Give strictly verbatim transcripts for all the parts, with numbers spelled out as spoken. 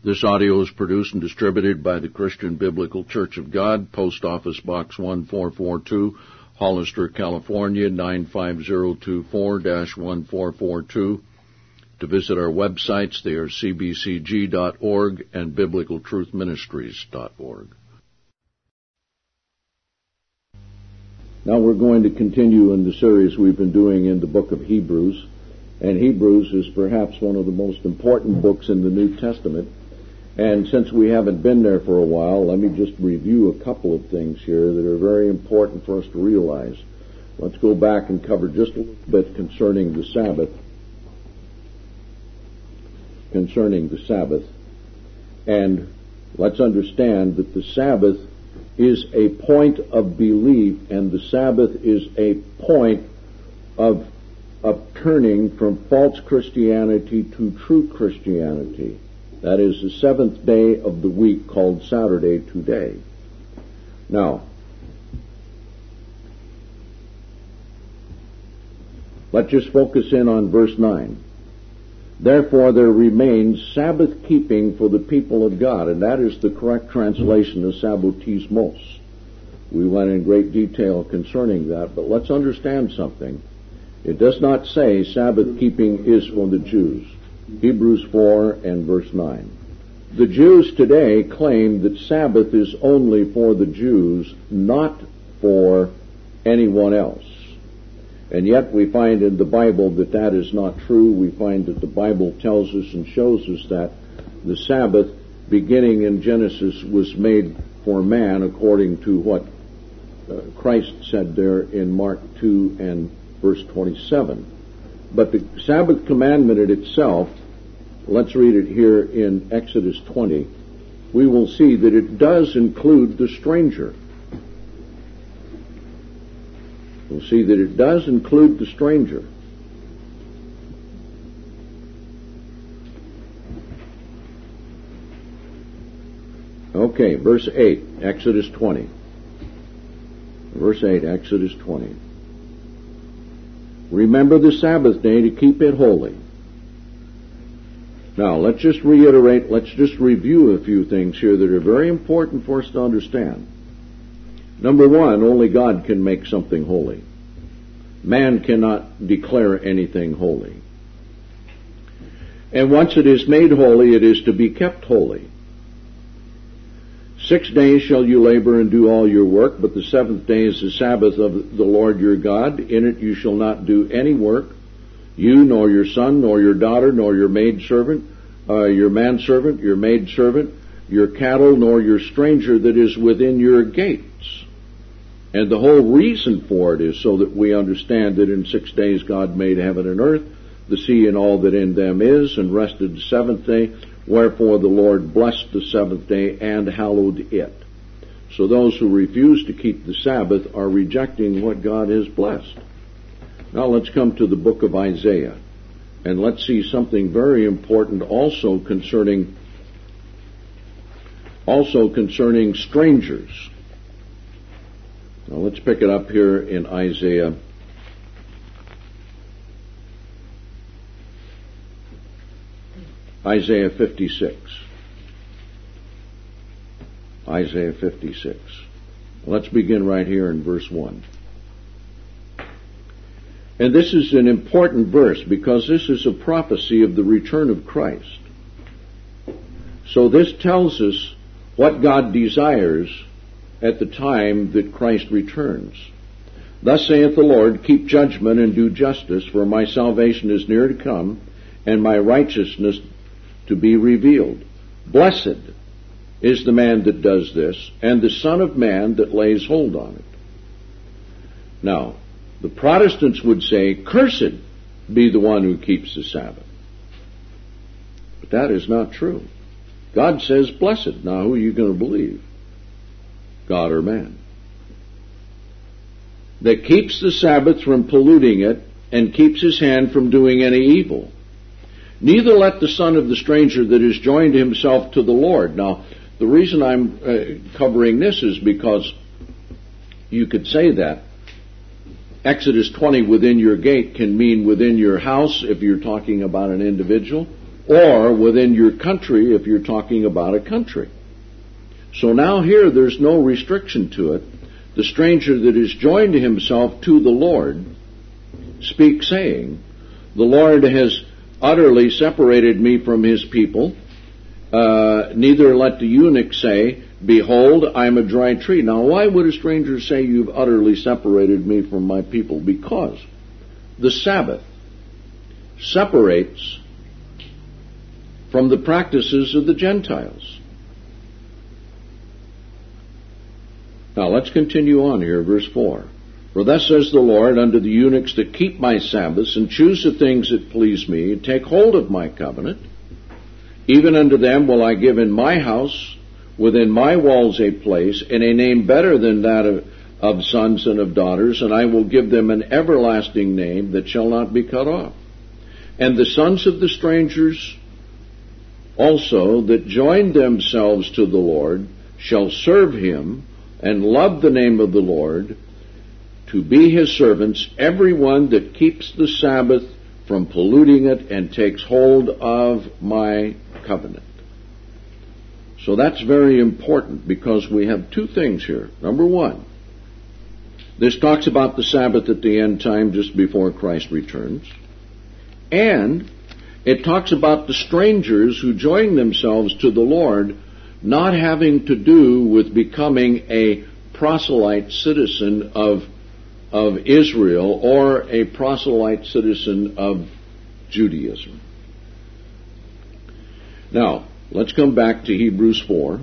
This audio is produced and distributed by the Christian Biblical Church of God, Post Office Box one four four two, Hollister, California, nine five zero two four dash one four four two. To visit our websites, they are c b c g dot org and biblical truth ministries dot org. Now we're going to continue in the series we've been doing in the book of Hebrews. And Hebrews is perhaps one of the most important books in the New Testament. And since we haven't been there for a while, let me just review a couple of things here that are very important for us to realize. Let's go back and cover just a little bit concerning the Sabbath. Concerning the Sabbath. And let's understand that the Sabbath is a point of belief, and the Sabbath is a point of, of turning from false Christianity to true Christianity. That is the seventh day of the week, called Saturday today. Now, let's just focus in on verse nine. Therefore there remains Sabbath keeping for the people of God, and that is the correct translation of sabbatismos. We went in great detail concerning that, but let's understand something. It does not say Sabbath keeping is for the Jews. Hebrews four and verse nine. The Jews today claim that Sabbath is only for the Jews, not for anyone else. And yet we find in the Bible that that is not true. We find that the Bible tells us and shows us that the Sabbath, beginning in Genesis, was made for man according to what uh, Christ said there in Mark two and verse twenty-seven. But the Sabbath commandment in itself, let's read it here in Exodus twenty, we will see that it does include the stranger. We'll see that it does include the stranger. Okay, verse eight, Exodus twenty. Verse eight, Exodus twenty. Remember the Sabbath day to keep it holy. Now, let's just reiterate, let's just review a few things here that are very important for us to understand. Number one, only God can make something holy. Man cannot declare anything holy. And once it is made holy, it is to be kept holy. Six days shall you labor and do all your work, but the seventh day is the Sabbath of the Lord your God. In it you shall not do any work, you, nor your son, nor your daughter, nor your maidservant, uh, your manservant, your maidservant, your cattle, nor your stranger that is within your gates. And the whole reason for it is so that we understand that in six days God made heaven and earth, the sea and all that in them is, and rested the seventh day. Wherefore the Lord blessed the seventh day and hallowed it. So those who refuse to keep the Sabbath are rejecting what God has blessed. Now let's come to the book of Isaiah, and let's see something very important also concerning also concerning strangers. Now let's pick it up here in Isaiah. Isaiah fifty-six. Isaiah fifty-six. Let's begin right here in verse one. And this is an important verse because this is a prophecy of the return of Christ. So this tells us what God desires at the time that Christ returns. Thus saith the Lord, keep judgment and do justice, for my salvation is near to come, and my righteousness to be revealed. Blessed is the man that does this, and the Son of Man that lays hold on it. Now, the Protestants would say, cursed be the one who keeps the Sabbath. But that is not true. God says, blessed. Now, who are you going to believe? God or man? That keeps the Sabbath from polluting it, and keeps his hand from doing any evil. Neither let the son of the stranger that is joined himself to the Lord. Now, the reason I'm uh, covering this is because you could say that Exodus twenty, within your gate, can mean within your house if you're talking about an individual, or within your country if you're talking about a country. So now here there's no restriction to it. The stranger that is joined himself to the Lord speaks, saying, the Lord has utterly separated me from his people. Uh, neither let the eunuch say, behold, I am a dry tree. Now, why would a stranger say, you've utterly separated me from my people? Because the Sabbath separates from the practices of the Gentiles. Now, let's continue on here, verse four. For thus says the Lord unto the eunuchs that keep my Sabbaths, and choose the things that please me, and take hold of my covenant, even unto them will I give in my house, within my walls a place, and a name better than that of, of sons and of daughters, and I will give them an everlasting name that shall not be cut off. And the sons of the strangers also that join themselves to the Lord shall serve him, and love the name of the Lord, to be his servants, every one that keeps the Sabbath from polluting it and takes hold of my covenant. So that's very important, because we have two things here. Number one, this talks about the Sabbath at the end time, just before Christ returns. And it talks about the strangers who join themselves to the Lord not having to do with becoming a proselyte citizen of, of Israel or a proselyte citizen of Judaism. Now, let's come back to Hebrews four.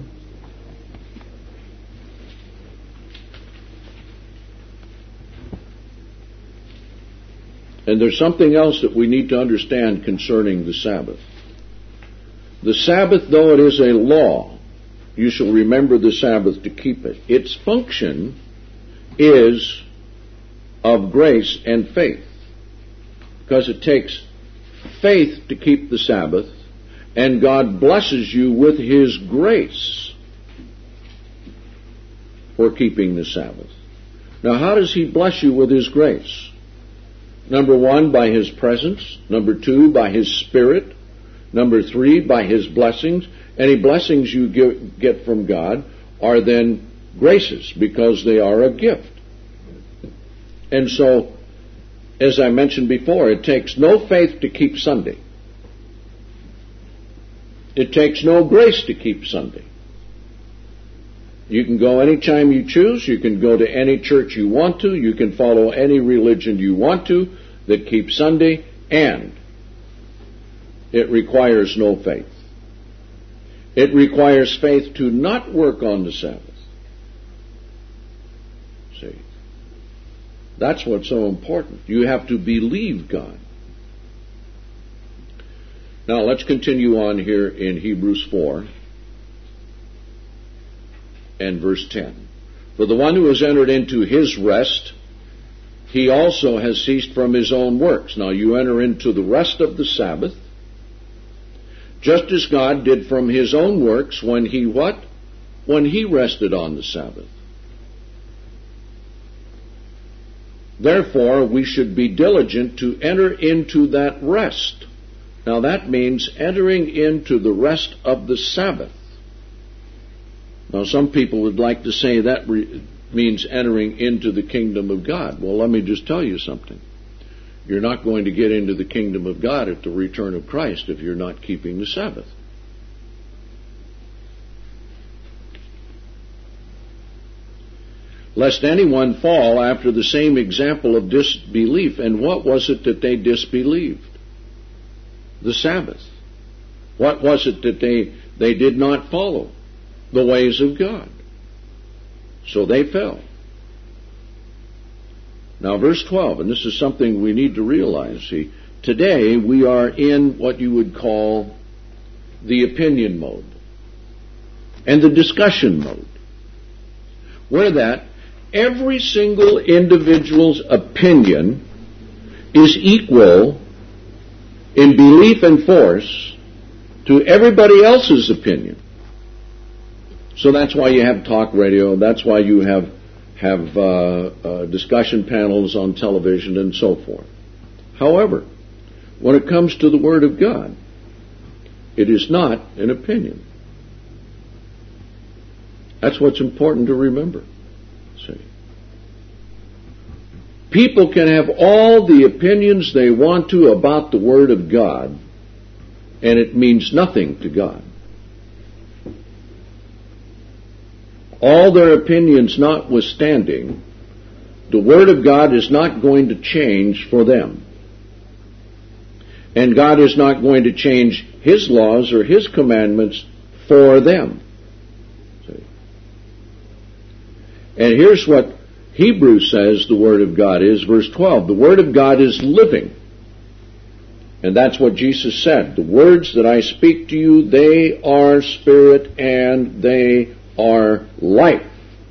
And there's something else that we need to understand concerning the Sabbath. The Sabbath, though it is a law, you shall remember the Sabbath to keep it. Its function is of grace and faith, because it takes faith to keep the Sabbath, and God blesses you with his grace for keeping the Sabbath. Now, how does he bless you with his grace? Number one, by his presence. Number two, by his Spirit. Number three, by his blessings. Any blessings you give, get from God are then graces, because they are a gift. And so, as I mentioned before, it takes no faith to keep Sunday. It takes no grace to keep Sunday. You can go anytime you choose. You can go to any church you want to. You can follow any religion you want to that keeps Sunday, and it requires no faith. It requires faith to not work on the Sabbath. See? That's what's so important. You have to believe God. Now let's continue on here in Hebrews four and verse ten. For the one who has entered into his rest, he also has ceased from his own works. Now you enter into the rest of the Sabbath, just as God did from his own works when he what? When he rested on the Sabbath. Therefore, we should be diligent to enter into that rest. Now that means entering into the rest of the Sabbath. Now some people would like to say that re- means entering into the kingdom of God. Well, let me just tell you something. You're not going to get into the kingdom of God at the return of Christ if you're not keeping the Sabbath. Lest anyone fall after the same example of disbelief. And what was it that they disbelieved? The Sabbath. What was it that they, they did not follow? The ways of God. So they fell. Now verse twelve, and this is something we need to realize. See, today we are in what you would call the opinion mode and the discussion mode, where that every single individual's opinion is equal in belief and force to everybody else's opinion. So that's why you have talk radio. That's why you have have uh, uh, discussion panels on television and so forth. However, when it comes to the Word of God, It is not an opinion. That's what's important to remember. See? People can have all the opinions they want to about the Word of God, and it means nothing to God. All their opinions notwithstanding, the Word of God is not going to change for them. And God is not going to change His laws or His commandments for them. See? And here's what Hebrews says the Word of God is, verse twelve. The Word of God is living. And that's what Jesus said. The words that I speak to you, they are spirit and they are life.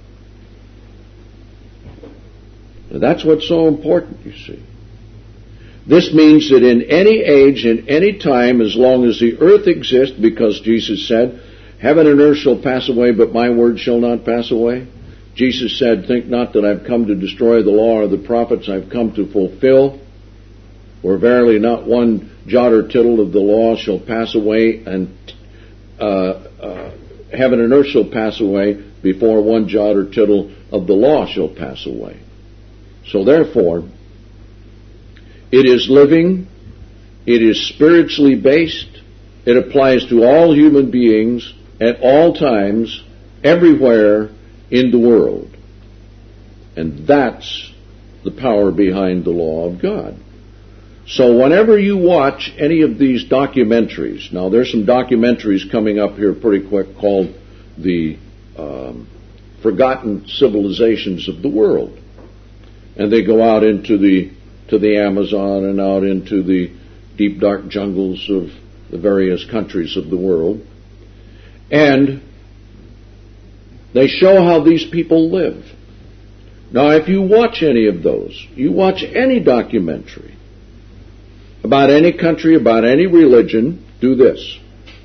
Now that's what's so important, you see. This means that in any age, in any time, as long as the earth exists, because Jesus said, heaven and earth shall pass away, but my word shall not pass away. Jesus said, think not that I've come to destroy the law or the prophets, I've come to fulfill. For verily not one jot or tittle of the law shall pass away, and uh, uh, heaven and earth shall pass away before one jot or tittle of the law shall pass away. So therefore, it is living, it is spiritually based, it applies to all human beings at all times, everywhere in the world. And that's the power behind the law of God. So whenever you watch any of these documentaries, now there's some documentaries coming up here pretty quick called the um, Forgotten Civilizations of the World. And they go out into the to the Amazon and out into the deep, dark jungles of the various countries of the world. And they show how these people live. Now, if you watch any of those, you watch any documentary about any country, about any religion, do this.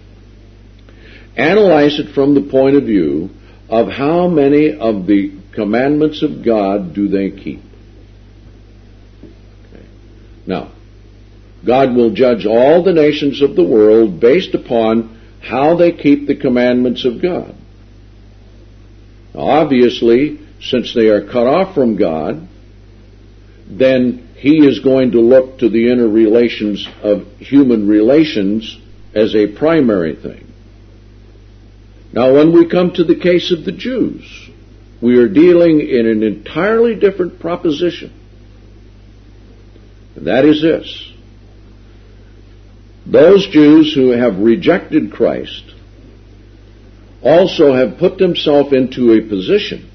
Analyze it from the point of view of how many of the commandments of God do they keep. Now, God will judge all the nations of the world based upon how they keep the commandments of God. Now, obviously, since they are cut off from God, then He is going to look to the interrelations of human relations as a primary thing. Now, when we come to the case of the Jews, we are dealing in an entirely different proposition. And that is this. Those Jews who have rejected Christ also have put themselves into a position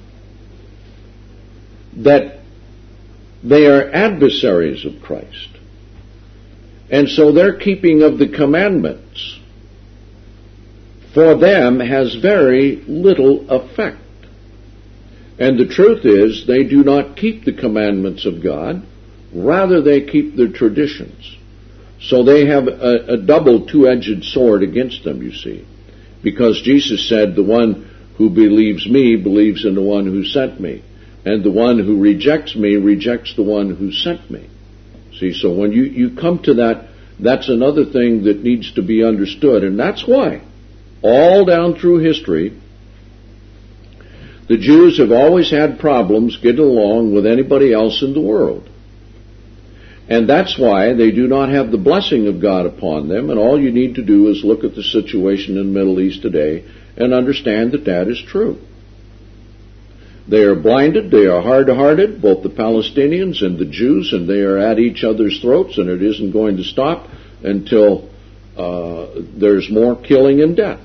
that they are adversaries of Christ. And so their keeping of the commandments for them has very little effect. And the truth is, they do not keep the commandments of God. Rather, they keep their traditions. So they have a, a double two-edged sword against them, you see. Because Jesus said, the one who believes me believes in the one who sent me. And the one who rejects me rejects the one who sent me. See, so when you, you come to that, that's another thing that needs to be understood. And that's why, all down through history, the Jews have always had problems getting along with anybody else in the world. And that's why they do not have the blessing of God upon them. And all you need to do is look at the situation in the Middle East today and understand that that is true. They are blinded, they are hard-hearted, both the Palestinians and the Jews, and they are at each other's throats, and it isn't going to stop until uh, there's more killing and death.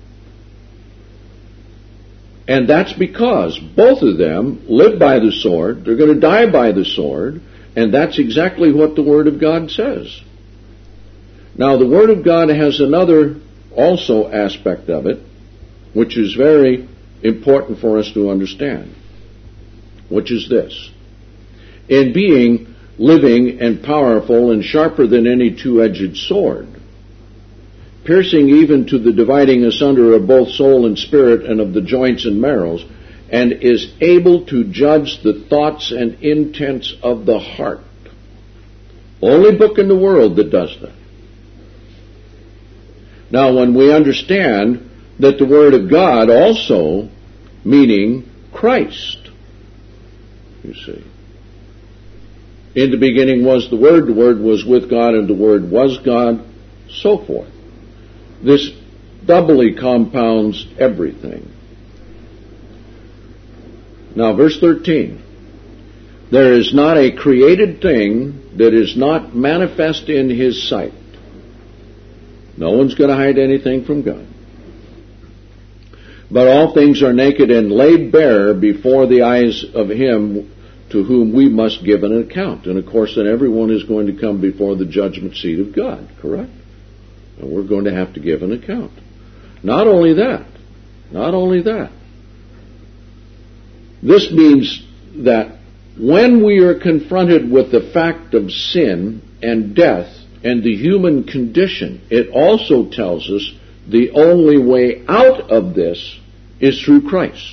And that's because both of them live by the sword, they're going to die by the sword, and that's exactly what the Word of God says. Now, the Word of God has another also aspect of it, which is very important for us to understand, which is this. In being living and powerful and sharper than any two-edged sword, piercing even to the dividing asunder of both soul and spirit and of the joints and marrows, and is able to judge the thoughts and intents of the heart. Only book in the world that does that. Now, when we understand that the Word of God also meaning Christ, you see. In the beginning was the Word, the Word was with God, and the Word was God, so forth. This doubly compounds everything. Now, verse thirteen. There is not a created thing that is not manifest in His sight. No one's going to hide anything from God. But all things are naked and laid bare before the eyes of Him to whom we must give an account. And of course, then everyone is going to come before the judgment seat of God, correct? And we're going to have to give an account. Not only that, not only that. This means that when we are confronted with the fact of sin and death and the human condition, it also tells us the only way out of this is through Christ.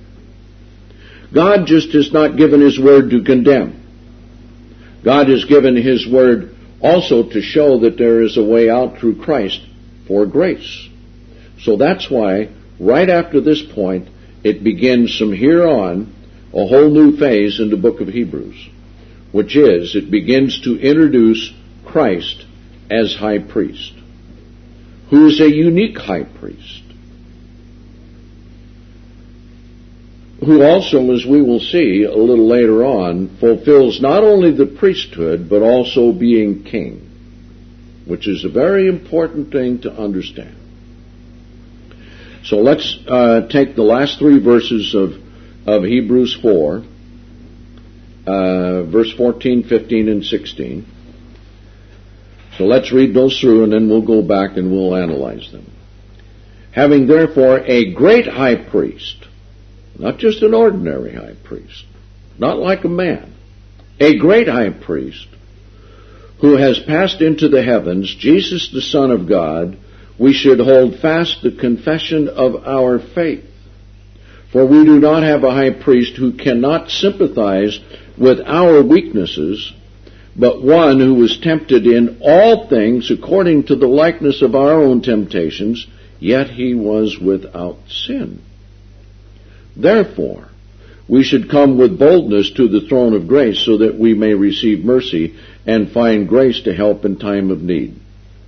God just has not given His Word to condemn. God has given His Word also to show that there is a way out through Christ for grace. So that's why, right after this point, it begins from here on a whole new phase in the book of Hebrews, which is, it begins to introduce Christ as high priest, who is a unique high priest, who also, as we will see a little later on, fulfills not only the priesthood, but also being king, which is a very important thing to understand. So let's uh, take the last three verses of, of Hebrews four, uh, verse fourteen, fifteen, and sixteen. So let's read those through, and then we'll go back and we'll analyze them. Having therefore a great high priest, not just an ordinary high priest, not like a man, a great high priest, who has passed into the heavens, Jesus the Son of God, we should hold fast the confession of our faith. For we do not have a high priest who cannot sympathize with our weaknesses, but one who was tempted in all things according to the likeness of our own temptations, yet he was without sin. Therefore, we should come with boldness to the throne of grace so that we may receive mercy and find grace to help in time of need.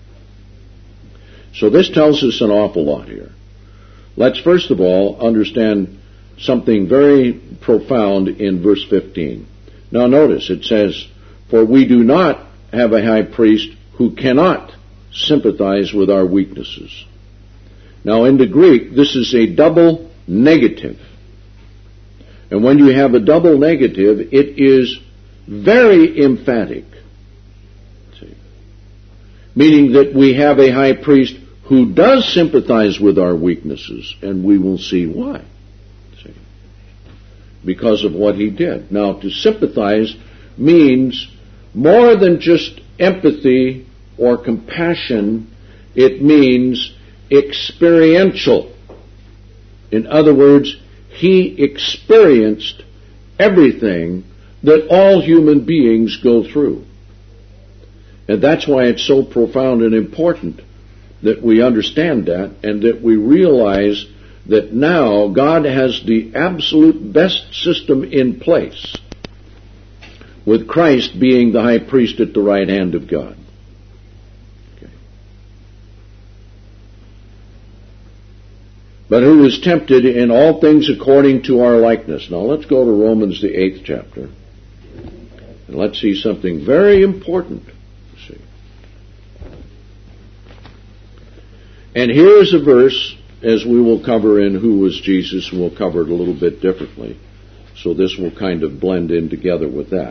So this tells us an awful lot here. Let's first of all understand something very profound in verse fifteen. Now notice, it says, for we do not have a high priest who cannot sympathize with our weaknesses. Now in the Greek, this is a double negative. And when you have a double negative, it is very emphatic. See? Meaning that we have a high priest who does sympathize with our weaknesses, and we will see why. See? Because of what he did. Now, to sympathize means more than just empathy or compassion. It means experiential. In other words, he experienced everything that all human beings go through. And that's why it's so profound and important that we understand that and that we realize that now God has the absolute best system in place, with Christ being the high priest at the right hand of God. Okay. But who was tempted in all things according to our likeness. Now let's go to Romans, the eighth chapter, and let's see something very important. See. And here is a verse, as we will cover in Who Was Jesus, and we'll cover it a little bit differently. So this will kind of blend in together with that.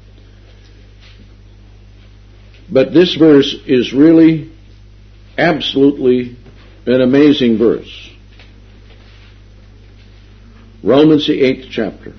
But this verse is really absolutely an amazing verse. Romans, the eighth chapter.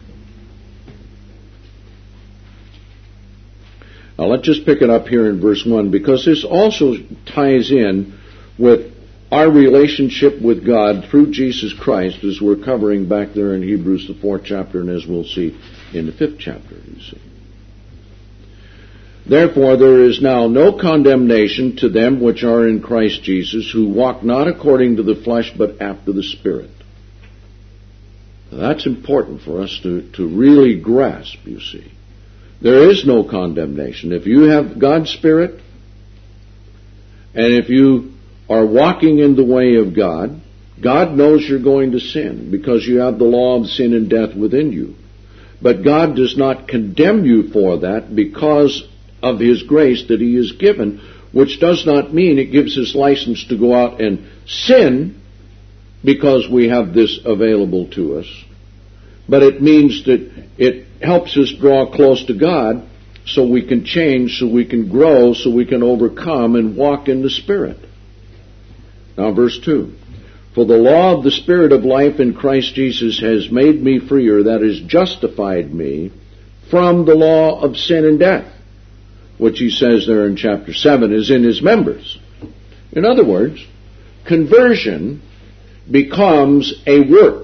Now let's just pick it up here in verse one, because this also ties in with our relationship with God through Jesus Christ, as we're covering back there in Hebrews, the fourth chapter, and as we'll see in the fifth chapter, you see. Therefore there is now no condemnation to them which are in Christ Jesus, who walk not according to the flesh, but after the Spirit. Now, that's important for us to, to really grasp, you see. There is no condemnation. If you have God's Spirit, and if you are walking in the way of God, God knows you're going to sin because you have the law of sin and death within you. But God does not condemn you for that because of His grace that He has given, which does not mean it gives us license to go out and sin because we have this available to us. But it means that it helps us draw close to God so we can change, so we can grow, so we can overcome and walk in the Spirit. Now verse two. For the law of the Spirit of life in Christ Jesus has made me freer, that is, justified me from the law of sin and death, which he says there in chapter seven is in his members. In other words, conversion becomes a work.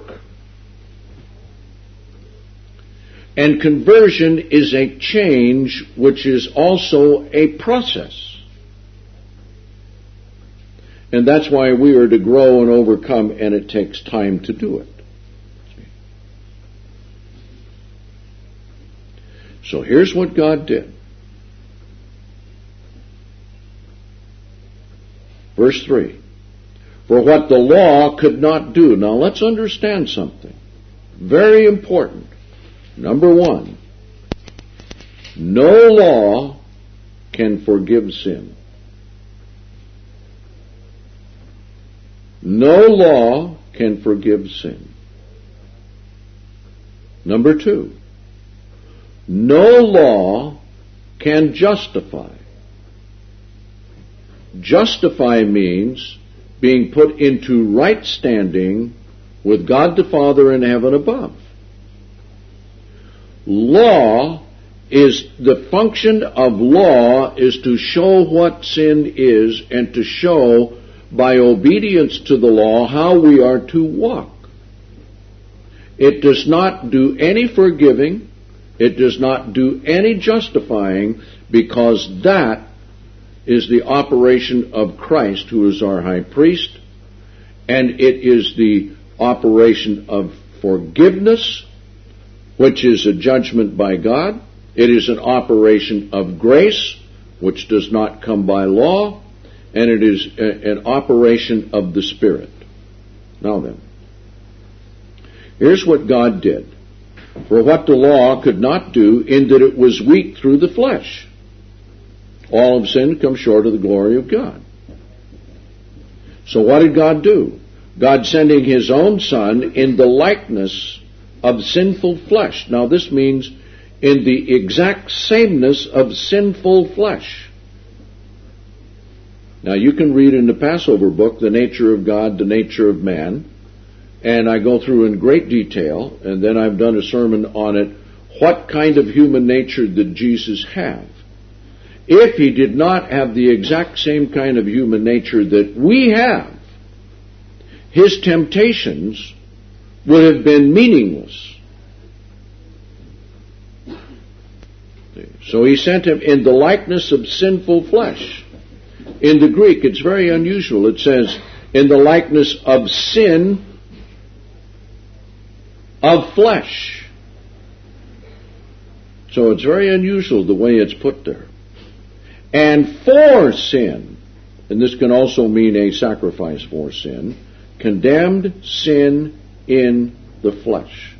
And conversion is a change which is also a process. And that's why we are to grow and overcome, and it takes time to do it. So here's what God did. Verse three. For what the law could not do. Now let's understand something. Very important. Number one. No law can forgive sin. No law can forgive sin. Number two. No law can justify. Justify means being put into right standing with God the Father in heaven above. Law is, the function of law is to show what sin is and to show by obedience to the law how we are to walk. It does not do any forgiving. It does not do any justifying, because that is the operation of Christ, who is our high priest, and it is the operation of forgiveness, which is a judgment by God. It is an operation of grace, which does not come by law, and it is a, an operation of the Spirit. Now then, here's what God did. For what the law could not do, in that it was weak through the flesh. All have sinned, come short of the glory of God. So what did God do? God sending His own Son in the likeness of sinful flesh. Now this means in the exact sameness of sinful flesh. Now you can read in the Passover book the nature of God, the nature of man, and I go through in great detail, and then I've done a sermon on it, what kind of human nature did Jesus have? If He did not have the exact same kind of human nature that we have, His temptations would have been meaningless. So He sent Him in the likeness of sinful flesh. In the Greek, it's very unusual. It says, in the likeness of sin of flesh. So it's very unusual the way it's put there. And for sin, and this can also mean a sacrifice for sin, condemned sin in the flesh.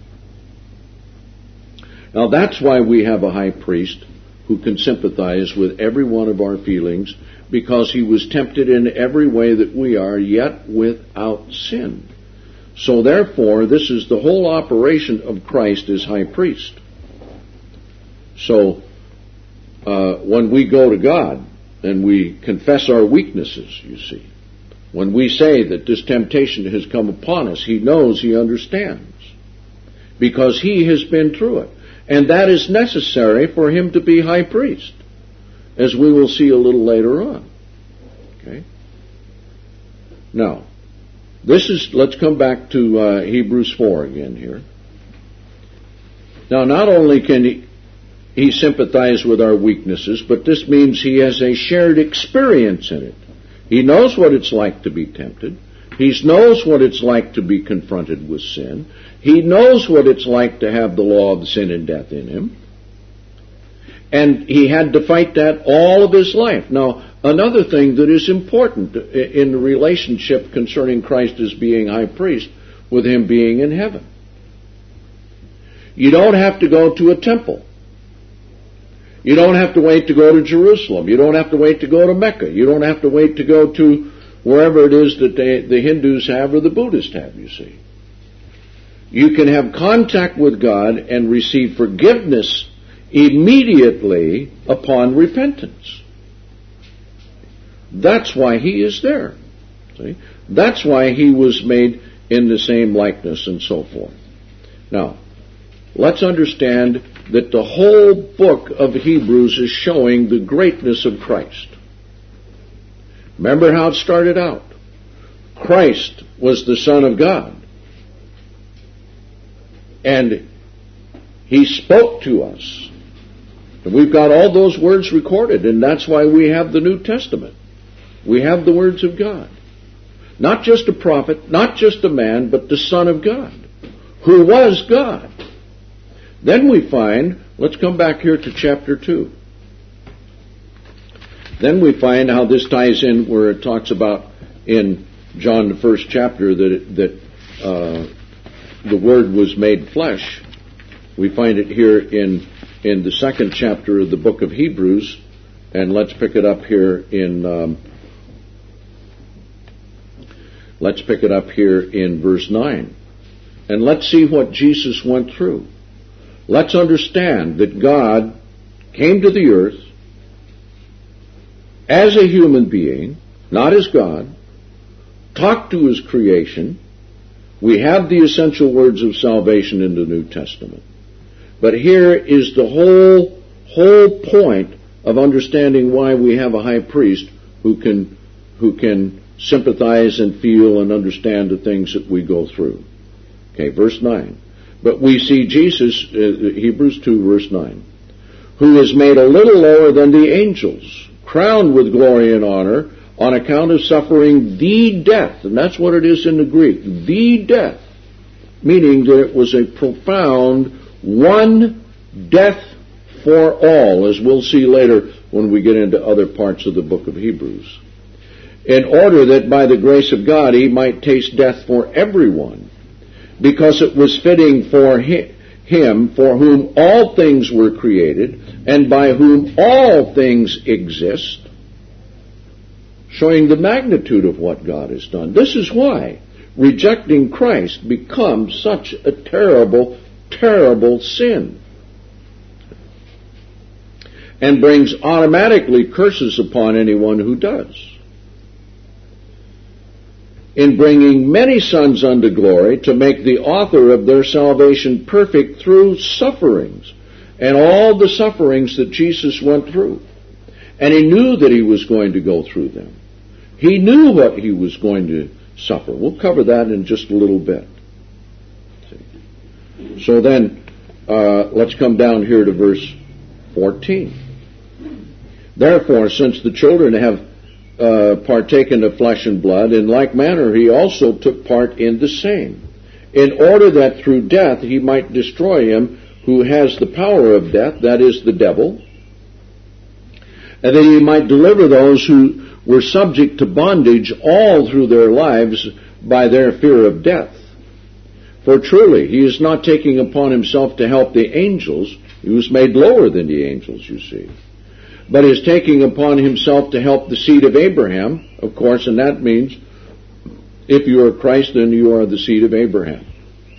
Now that's why we have a high priest who can sympathize with every one of our feelings, because He was tempted in every way that we are, yet without sin. So therefore, this is the whole operation of Christ as high priest. So, uh, when we go to God and we confess our weaknesses, you see, when we say that this temptation has come upon us, He knows, He understands, because He has been through it. And that is necessary for Him to be high priest, as we will see a little later on. Okay? Now, this is, let's come back to uh, Hebrews four again here. Now, not only can he, he sympathized with our weaknesses, but this means he has a shared experience in it. He knows what it's like to be tempted. He knows what it's like to be confronted with sin. He knows what it's like to have the law of sin and death in him. And he had to fight that all of his life. Now, another thing that is important in the relationship concerning Christ as being high priest, with him being in heaven. You don't have to go to a temple. You don't have to wait to go to Jerusalem. You don't have to wait to go to Mecca. You don't have to wait to go to wherever it is that they, the Hindus have or the Buddhists have, you see. You can have contact with God and receive forgiveness immediately upon repentance. That's why he is there. See? That's why he was made in the same likeness and so forth. Now, let's understand that the whole book of Hebrews is showing the greatness of Christ. Remember how it started out. Christ was the Son of God. And he spoke to us. And we've got all those words recorded, and that's why we have the New Testament. We have the words of God. Not just a prophet, not just a man, but the Son of God, who was God. Then we find, let's come back here to chapter two. Then we find how this ties in where it talks about in John the first chapter that that uh, the Word was made flesh. We find it here in in the second chapter of the book of Hebrews, and let's pick it up here in um, let's pick it up here in verse nine, and let's see what Jesus went through. Let's understand that God came to the earth as a human being, not as God, talked to his creation. We have the essential words of salvation in the New Testament. But here is the whole, whole point of understanding why we have a high priest who can, who can sympathize and feel and understand the things that we go through. Okay, verse nine. But we see Jesus, uh, Hebrews two, verse nine, who is made a little lower than the angels, crowned with glory and honor on account of suffering the death. And that's what it is in the Greek, the death, meaning that it was a profound one death for all, as we'll see later when we get into other parts of the book of Hebrews, in order that by the grace of God he might taste death for everyone, because it was fitting for him, for whom all things were created, and by whom all things exist, showing the magnitude of what God has done. This is why rejecting Christ becomes such a terrible, terrible sin, and brings automatically curses upon anyone who does. In bringing many sons unto glory, to make the author of their salvation perfect through sufferings, and all the sufferings that Jesus went through. And he knew that he was going to go through them. He knew what he was going to suffer. We'll cover that in just a little bit. So then, uh, let's come down here to verse fourteen. Therefore, since the children have uh, partaken of flesh and blood, in like manner he also took part in the same, in order that through death he might destroy him who has the power of death, that is, the devil, and that he might deliver those who were subject to bondage all through their lives by their fear of death. For truly, he is not taking upon himself to help the angels. He was made lower than the angels, you see. But is taking upon himself to help the seed of Abraham, of course, and that means if you are Christ, then you are the seed of Abraham.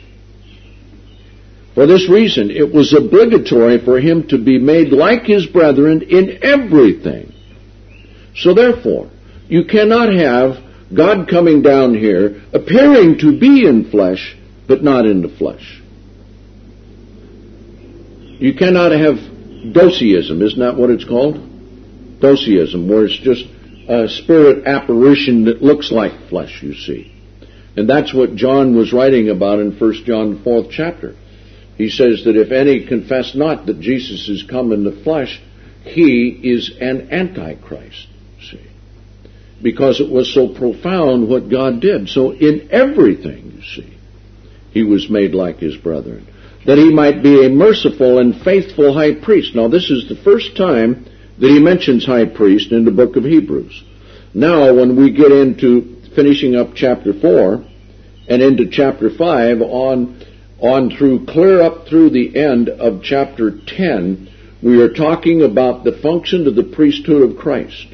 For this reason, it was obligatory for him to be made like his brethren in everything. So therefore, you cannot have God coming down here, appearing to be in flesh, but not in the flesh. You cannot have doceism, isn't that what it's called? Doceism, where it's just a spirit apparition that looks like flesh, you see. And that's what John was writing about in First John, the fourth chapter. He says that if any confess not that Jesus is come in the flesh, he is an antichrist. See? Because it was so profound what God did. So in everything, you see, he was made like his brethren, that he might be a merciful and faithful high priest. Now this is the first time that he mentions high priest in the book of Hebrews. Now when we get into finishing up chapter four and into chapter five, on on through clear up through the end of chapter ten, we are talking about the function of the priesthood of Christ.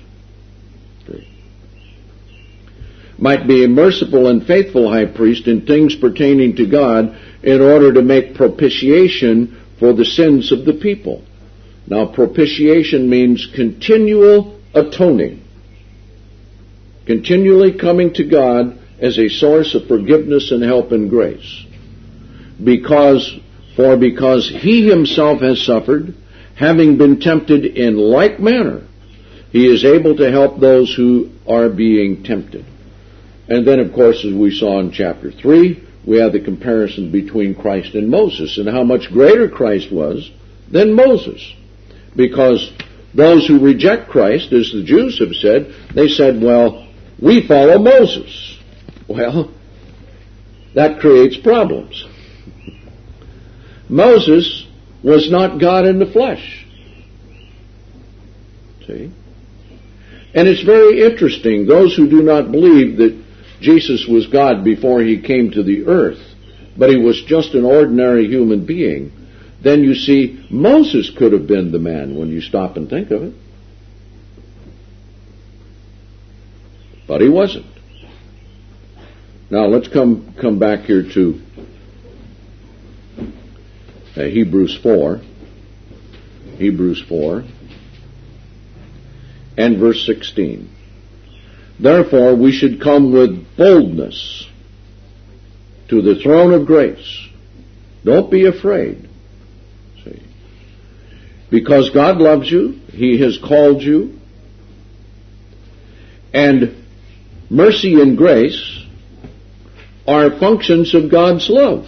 Might be a merciful and faithful high priest in things pertaining to God, in order to make propitiation for the sins of the people. Now, propitiation means continual atoning, continually coming to God as a source of forgiveness and help and grace. Because, for because he himself has suffered, having been tempted in like manner, he is able to help those who are being tempted. And then, of course, as we saw in chapter three, we have the comparison between Christ and Moses, and how much greater Christ was than Moses. Because those who reject Christ, as the Jews have said, they said, well, we follow Moses. Well, that creates problems. Moses was not God in the flesh. See? And it's very interesting, those who do not believe that Jesus was God before he came to the earth, but he was just an ordinary human being, then you see Moses could have been the man when you stop and think of it. But he wasn't. Now let's come come back here to uh, Hebrews four. Hebrews four and verse sixteen. Therefore we should come with boldness to the throne of grace. Don't be afraid. See? Because God loves you, he has called you, and mercy and grace are functions of God's love.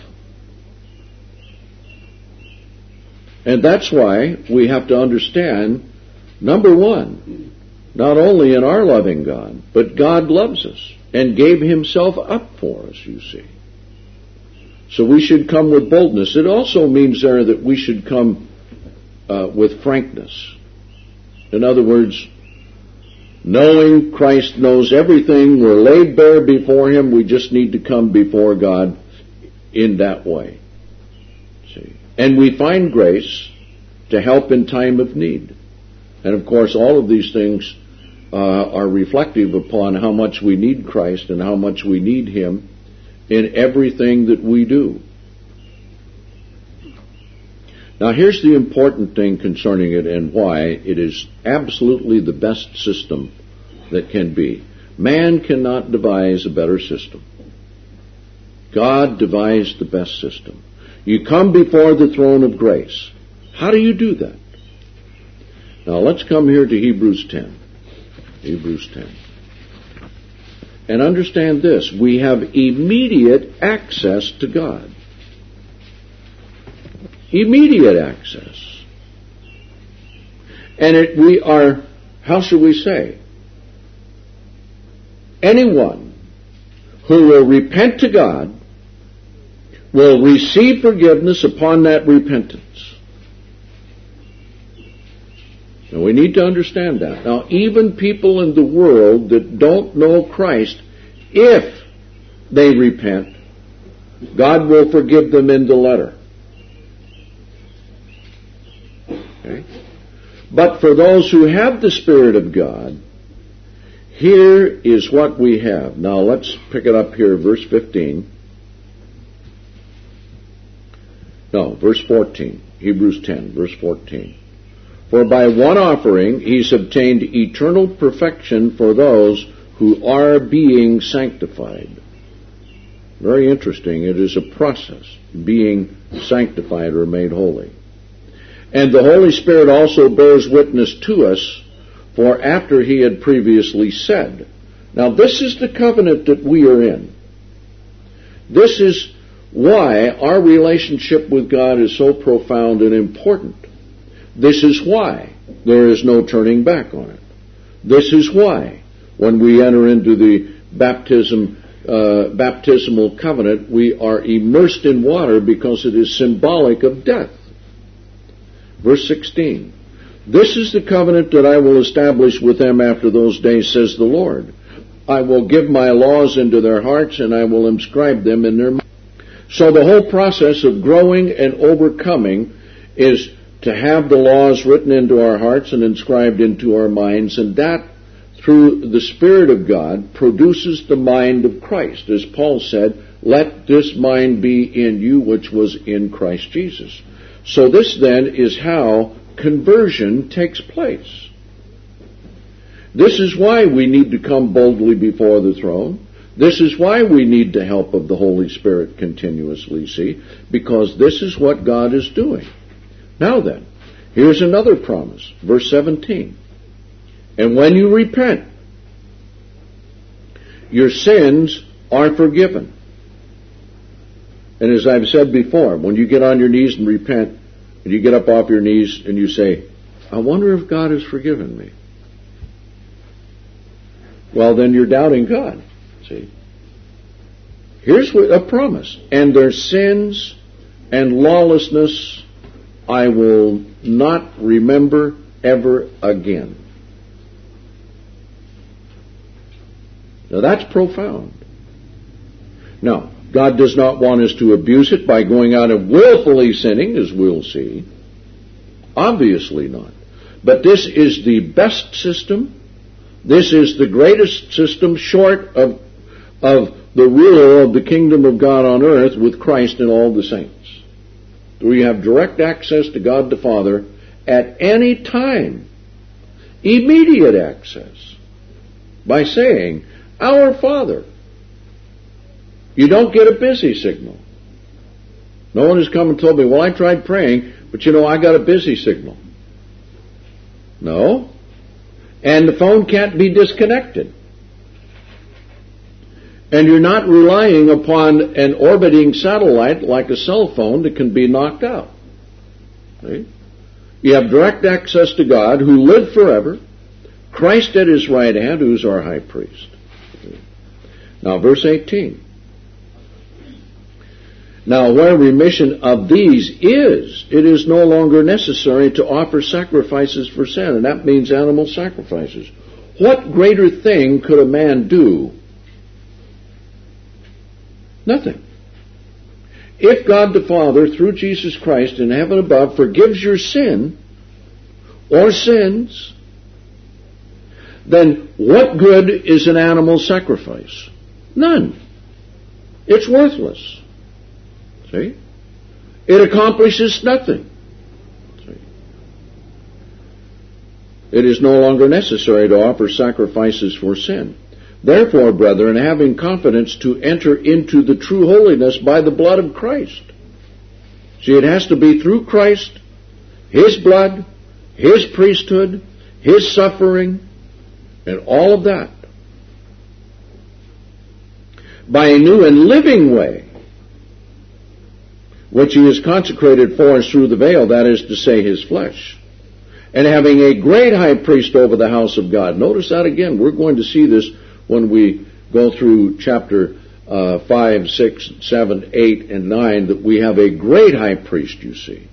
And that's why we have to understand, number one, not only in our loving God, but God loves us and gave himself up for us, you see. So we should come with boldness. It also means there that we should come uh, with frankness. In other words, knowing Christ knows everything, we're laid bare before him, we just need to come before God in that way. See? And we find grace to help in time of need. And of course, all of these things uh, are reflective upon how much we need Christ and how much we need him in everything that we do. Now here's the important thing concerning it and why it is absolutely the best system that can be. Man cannot devise a better system. God devised the best system. You come before the throne of grace. How do you do that? Now let's come here to Hebrews ten. Hebrews ten. And understand this. We have immediate access to God. Immediate access. And it, we are, how should we say? Anyone who will repent to God will receive forgiveness upon that repentance. Now we need to understand that. Now even people in the world that don't know Christ, if they repent, God will forgive them in the letter. Okay? But for those who have the Spirit of God, here is what we have. Now let's pick it up here, verse fifteen. No, verse fourteen. Hebrews ten, verse fourteen. For by one offering he's obtained eternal perfection for those who are being sanctified. Very interesting. It is a process, being sanctified or made holy. And the Holy Spirit also bears witness to us, for after he had previously said. Now this is the covenant that we are in. This is why our relationship with God is so profound and important. This is why there is no turning back on it. This is why when we enter into the baptism, uh, baptismal covenant, we are immersed in water because it is symbolic of death. Verse sixteen. This is the covenant that I will establish with them after those days, says the Lord. I will give my laws into their hearts, and I will inscribe them in their minds. So the whole process of growing and overcoming is to have the laws written into our hearts and inscribed into our minds, and that, through the Spirit of God, produces the mind of Christ. As Paul said, let this mind be in you which was in Christ Jesus. So this then is how conversion takes place. This is why we need to come boldly before the throne. This is why we need the help of the Holy Spirit continuously, see, because this is what God is doing. Now then, here's another promise, verse seventeen. And when you repent, your sins are forgiven. And as I've said before, when you get on your knees and repent, and you get up off your knees and you say, I wonder if God has forgiven me. Well, then you're doubting God. See? Here's a promise. And their sins and lawlessness I will not remember ever again. Now that's profound. Now, God does not want us to abuse it by going out and willfully sinning, as we'll see. Obviously not. But this is the best system. This is the greatest system short of, of the rule of the kingdom of God on earth with Christ and all the saints. We have direct access to God the Father at any time. Immediate access. By saying, Our Father. You don't get a busy signal. No one has come and told me, well, I tried praying, but you know, I got a busy signal. No. And the phone can't be disconnected. And you're not relying upon an orbiting satellite like a cell phone that can be knocked out. See? You have direct access to God who lived forever, Christ at His right hand, who's our high priest. See? Now, verse eighteen. Now, where remission of these is, it is no longer necessary to offer sacrifices for sin, and that means animal sacrifices. What greater thing could a man do? Nothing. If God the Father, through Jesus Christ in heaven above, forgives your sin, or sins, then what good is an animal sacrifice? None. It's worthless. See? It accomplishes nothing. See? It is no longer necessary to offer sacrifices for sin. Therefore, brethren, having confidence to enter into the true holiness by the blood of Christ. See, it has to be through Christ, His blood, His priesthood, His suffering, and all of that. By a new and living way, which He has consecrated for us through the veil, that is to say, His flesh. And having a great high priest over the house of God. Notice that again. We're going to see this when we go through chapter uh, five, six, seven, eight, and nine, that we have a great high priest, you see.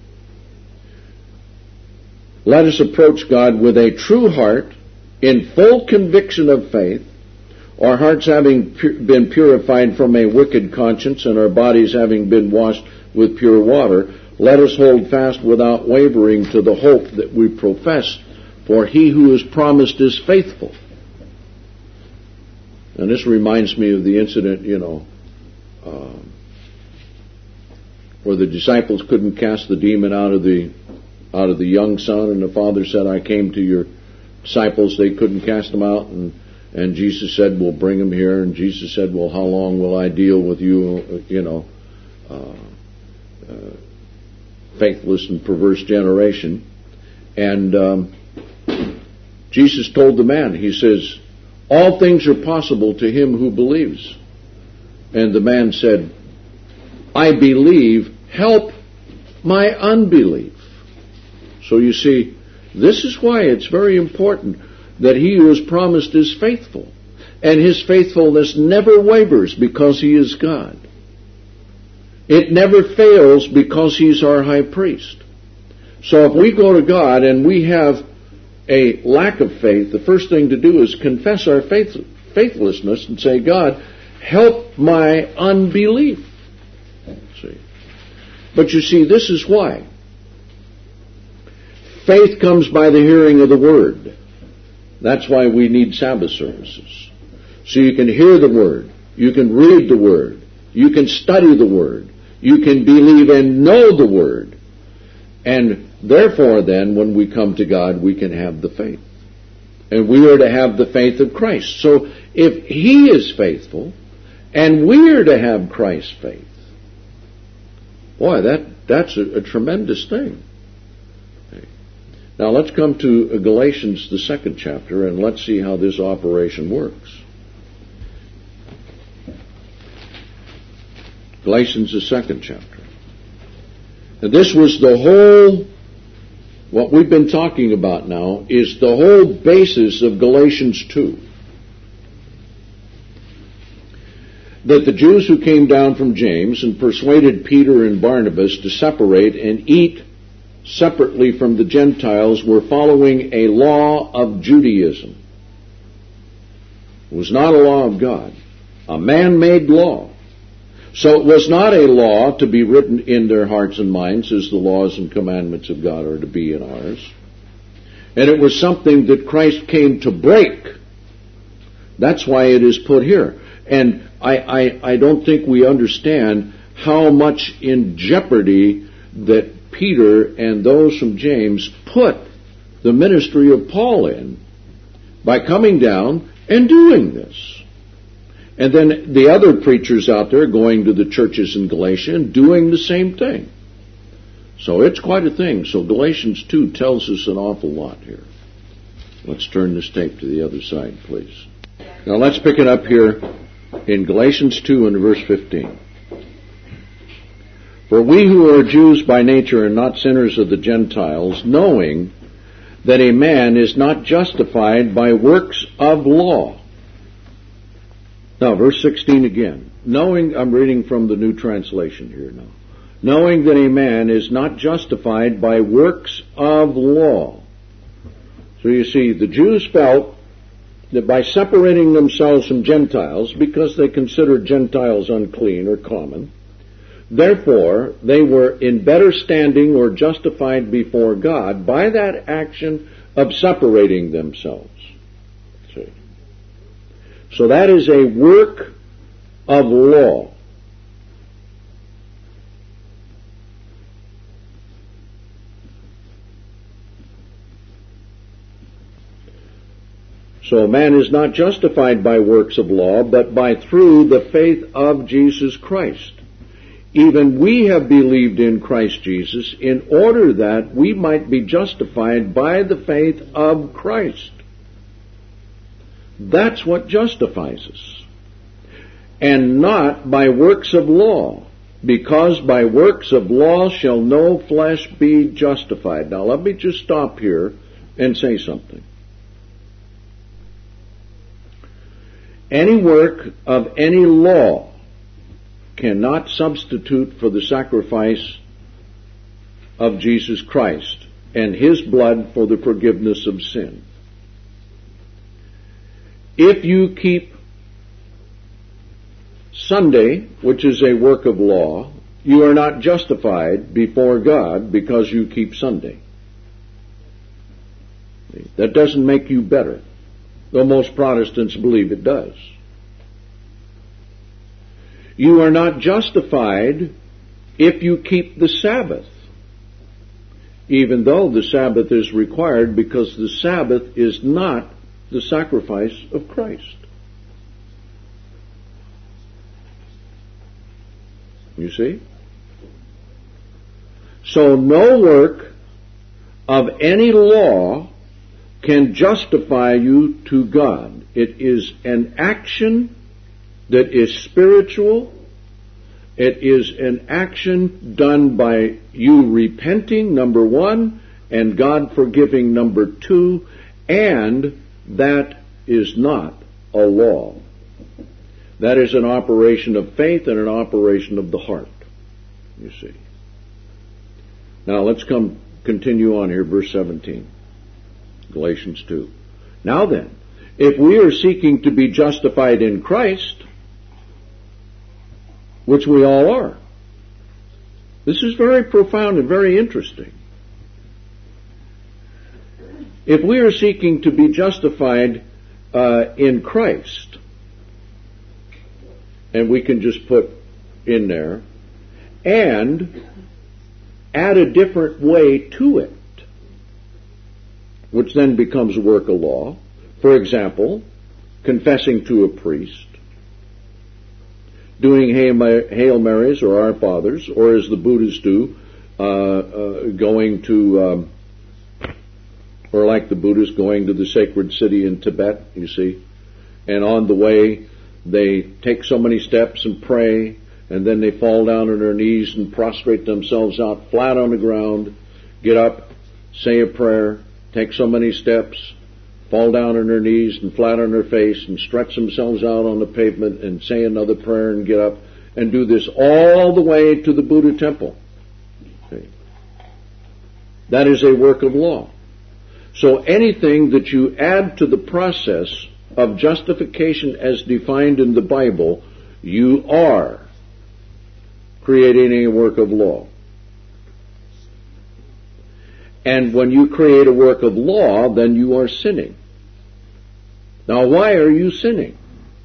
Let us approach God with a true heart, in full conviction of faith, our hearts having pu- been purified from a wicked conscience, and our bodies having been washed with pure water. Let us hold fast without wavering to the hope that we profess, for He who is promised is faithful. And this reminds me of the incident, you know, uh, where the disciples couldn't cast the demon out of the out of the young son, and the father said, I came to your disciples, they couldn't cast them out, and and Jesus said, well, bring them here, and Jesus said, well, how long will I deal with you, you know, uh, uh, faithless and perverse generation. And um, Jesus told the man, He says, all things are possible to him who believes. And the man said, I believe, help my unbelief. So you see, this is why it's very important that he who is promised is faithful. And his faithfulness never wavers because he is God. It never fails because he's our high priest. So if we go to God and we have a lack of faith, the first thing to do is confess our faith, faithlessness and say, God, help my unbelief. See? But you see, this is why. Faith comes by the hearing of the Word. That's why we need Sabbath services. So you can hear the Word. You can read the Word. You can study the Word. You can believe and know the Word. And therefore then, when we come to God, we can have the faith. And we are to have the faith of Christ. So if He is faithful, and we are to have Christ's faith, boy, that, that's a, a tremendous thing. Now let's come to Galatians, the second chapter, and let's see how this operation works. Galatians, the second chapter. And this was the whole, what we've been talking about now, is the whole basis of Galatians two. That the Jews who came down from James and persuaded Peter and Barnabas to separate and eat separately from the Gentiles were following a law of Judaism. It was not a law of God, a man-made law. So it was not a law to be written in their hearts and minds as the laws and commandments of God are to be in ours. And it was something that Christ came to break. That's why it is put here. And I, I, I don't think we understand how much in jeopardy that Peter and those from James put the ministry of Paul in by coming down and doing this. And then the other preachers out there going to the churches in Galatia and doing the same thing. So it's quite a thing. So Galatians two tells us an awful lot here. Let's turn this tape to the other side, please. Now let's pick it up here in Galatians two and verse fifteen. For we who are Jews by nature are not sinners of the Gentiles, knowing that a man is not justified by works of law. Now, verse sixteen again. Knowing, I'm reading from the New Translation here now. Knowing that a man is not justified by works of law. So you see, the Jews felt that by separating themselves from Gentiles, because they considered Gentiles unclean or common, therefore they were in better standing or justified before God by that action of separating themselves. See? So that is a work of law. So a man is not justified by works of law, but by through the faith of Jesus Christ. Even we have believed in Christ Jesus in order that we might be justified by the faith of Christ. That's what justifies us. And not by works of law, because by works of law shall no flesh be justified. Now let me just stop here and say something. Any work of any law cannot substitute for the sacrifice of Jesus Christ and His blood for the forgiveness of sin. If you keep Sunday, which is a work of law, you are not justified before God because you keep Sunday. That doesn't make you better, though most Protestants believe it does. You are not justified if you keep the Sabbath, even though the Sabbath is required, because the Sabbath is not the sacrifice of Christ. You see? So no work of any law can justify you to God. It is an action that is spiritual It is an action done by you repenting, number one, and God forgiving, number two, and that is not a law. That is an operation of faith and an operation of the heart, you see. Now let's come continue on here, verse seventeen, Galatians two. Now then, if we are seeking to be justified in Christ, which we all are, this is very profound and very interesting. If we are seeking to be justified uh, in Christ, and we can just put in there, and add a different way to it, which then becomes a work of law. For example, confessing to a priest, doing Hail Marys or Our Fathers, or as the Buddhists do, uh, uh, going to, um, or like the Buddhists, going to the sacred city in Tibet, you see, and on the way they take so many steps and pray, and then they fall down on their knees and prostrate themselves out flat on the ground, get up, say a prayer, take so many steps, fall down on their knees and flat on their face and stretch themselves out on the pavement and say another prayer and get up and do this all the way to the Buddha temple. See? That is a work of law. So anything that you add to the process of justification as defined in the Bible, you are creating a work of law. And when you create a work of law, then you are sinning. Now, why are you sinning?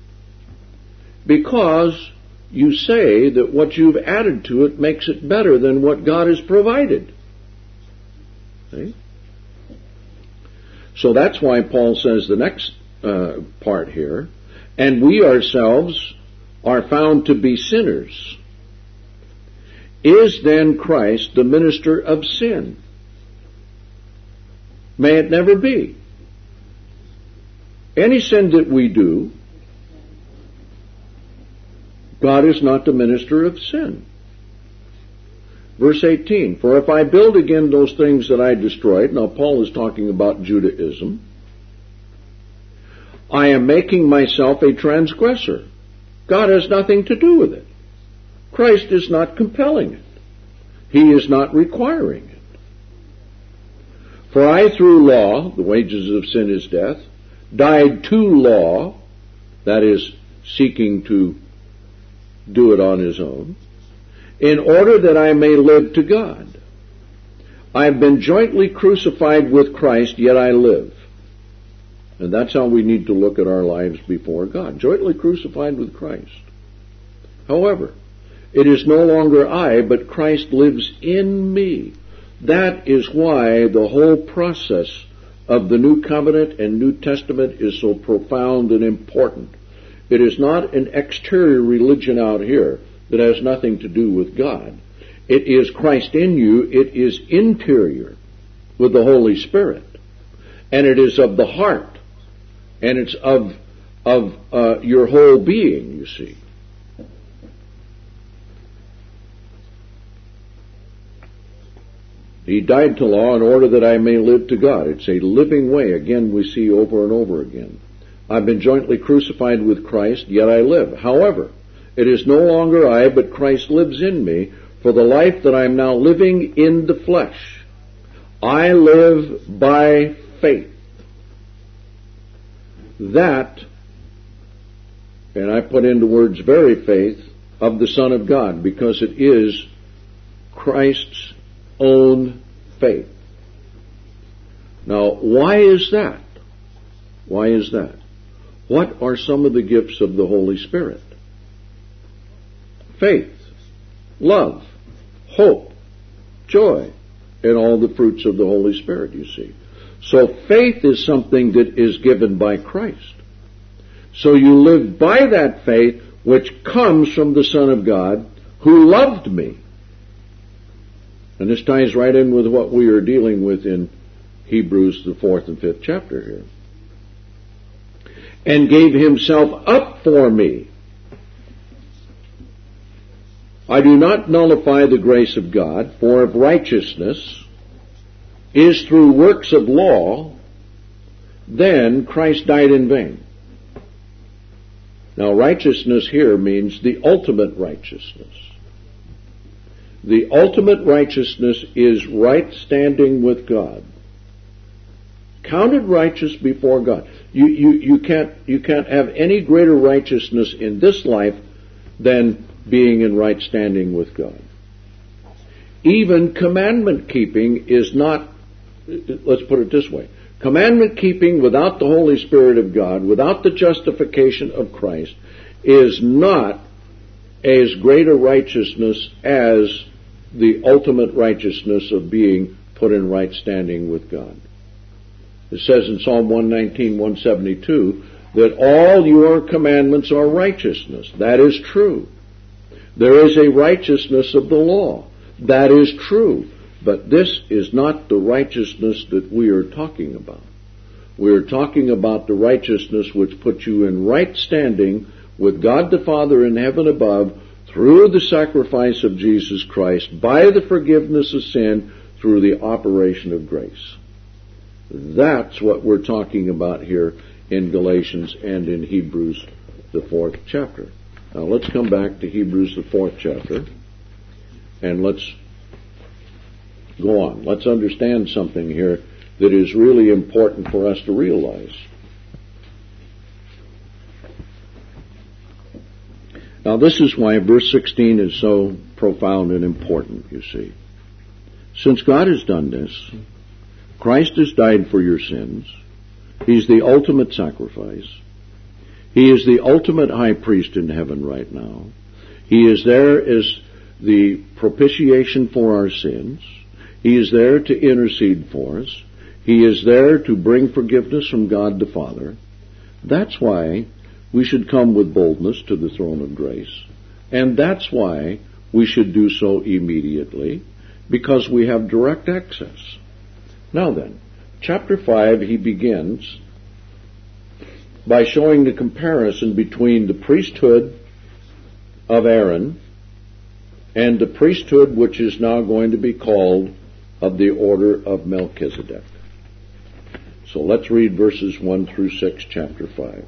Because you say that what you've added to it makes it better than what God has provided. See? So that's why Paul says the next uh, part here, and we ourselves are found to be sinners. Is then Christ the minister of sin? May it never be. Any sin that we do, God is not the minister of sin. Verse eighteen, for if I build again those things that I destroyed, now Paul is talking about Judaism, I am making myself a transgressor. God has nothing to do with it. Christ is not compelling it. He is not requiring it. For I through law, the wages of sin is death, died to law, that is, seeking to do it on his own, in order that I may live to God. I have been jointly crucified with Christ, yet I live. And that's how we need to look at our lives before God, jointly crucified with Christ. However, it is no longer I, but Christ lives in me. That is why the whole process of the New Covenant and New Testament is so profound and important. It is not an exterior religion out here that has nothing to do with God. It is Christ in you. It is interior with the Holy Spirit. And it is of the heart. And it's of, of uh, your whole being, you see. He died to law in order that I may live to God. It's a living way. Again, we see over and over again. I've been jointly crucified with Christ, yet I live. However, it is no longer I, but Christ lives in me. For the life that I am now living in the flesh, I live by faith. That, and I put into words very faith, of the Son of God, because it is Christ's own faith. Now, why is that? Why is that? What are some of the gifts of the Holy Spirit? Faith, love, hope, joy, and all the fruits of the Holy Spirit, you see. So faith is something that is given by Christ. So you live by that faith which comes from the Son of God who loved me. And this ties right in with what we are dealing with in Hebrews, the fourth and fifth chapter here. And gave himself up for me. I do not nullify the grace of God, for if righteousness is through works of law, then Christ died in vain. Now, righteousness here means the ultimate righteousness. The ultimate righteousness is right standing with God. Counted righteous before God. You, you, you can't, you can't have any greater righteousness in this life than being in right standing with God. Even commandment keeping is not, let's put it this way, commandment keeping without the Holy Spirit of God, without the justification of Christ, is not as great a righteousness as the ultimate righteousness of being put in right standing with God. It says in Psalm one nineteen, one seventy-two, that all your commandments are righteousness. That is true. There is a righteousness of the law. That is true. But this is not the righteousness that we are talking about. We are talking about the righteousness which puts you in right standing with God the Father in heaven above through the sacrifice of Jesus Christ, by the forgiveness of sin, through the operation of grace. That's what we're talking about here in Galatians and in Hebrews, the fourth chapter. Now let's come back to Hebrews, the fourth chapter, and let's go on. Let's understand something here that is really important for us to realize. Now this is why verse sixteen is so profound and important, you see. Since God has done this, Christ has died for your sins. He's the ultimate sacrifice. He is the ultimate high priest in heaven right now. He is there as the propitiation for our sins. He is there to intercede for us. He is there to bring forgiveness from God the Father. That's why we should come with boldness to the throne of grace. And that's why we should do so immediately, because we have direct access. Now then, chapter five, he begins by showing the comparison between the priesthood of Aaron and the priesthood which is now going to be called of the order of Melchizedek. So let's read verses one through six, chapter five.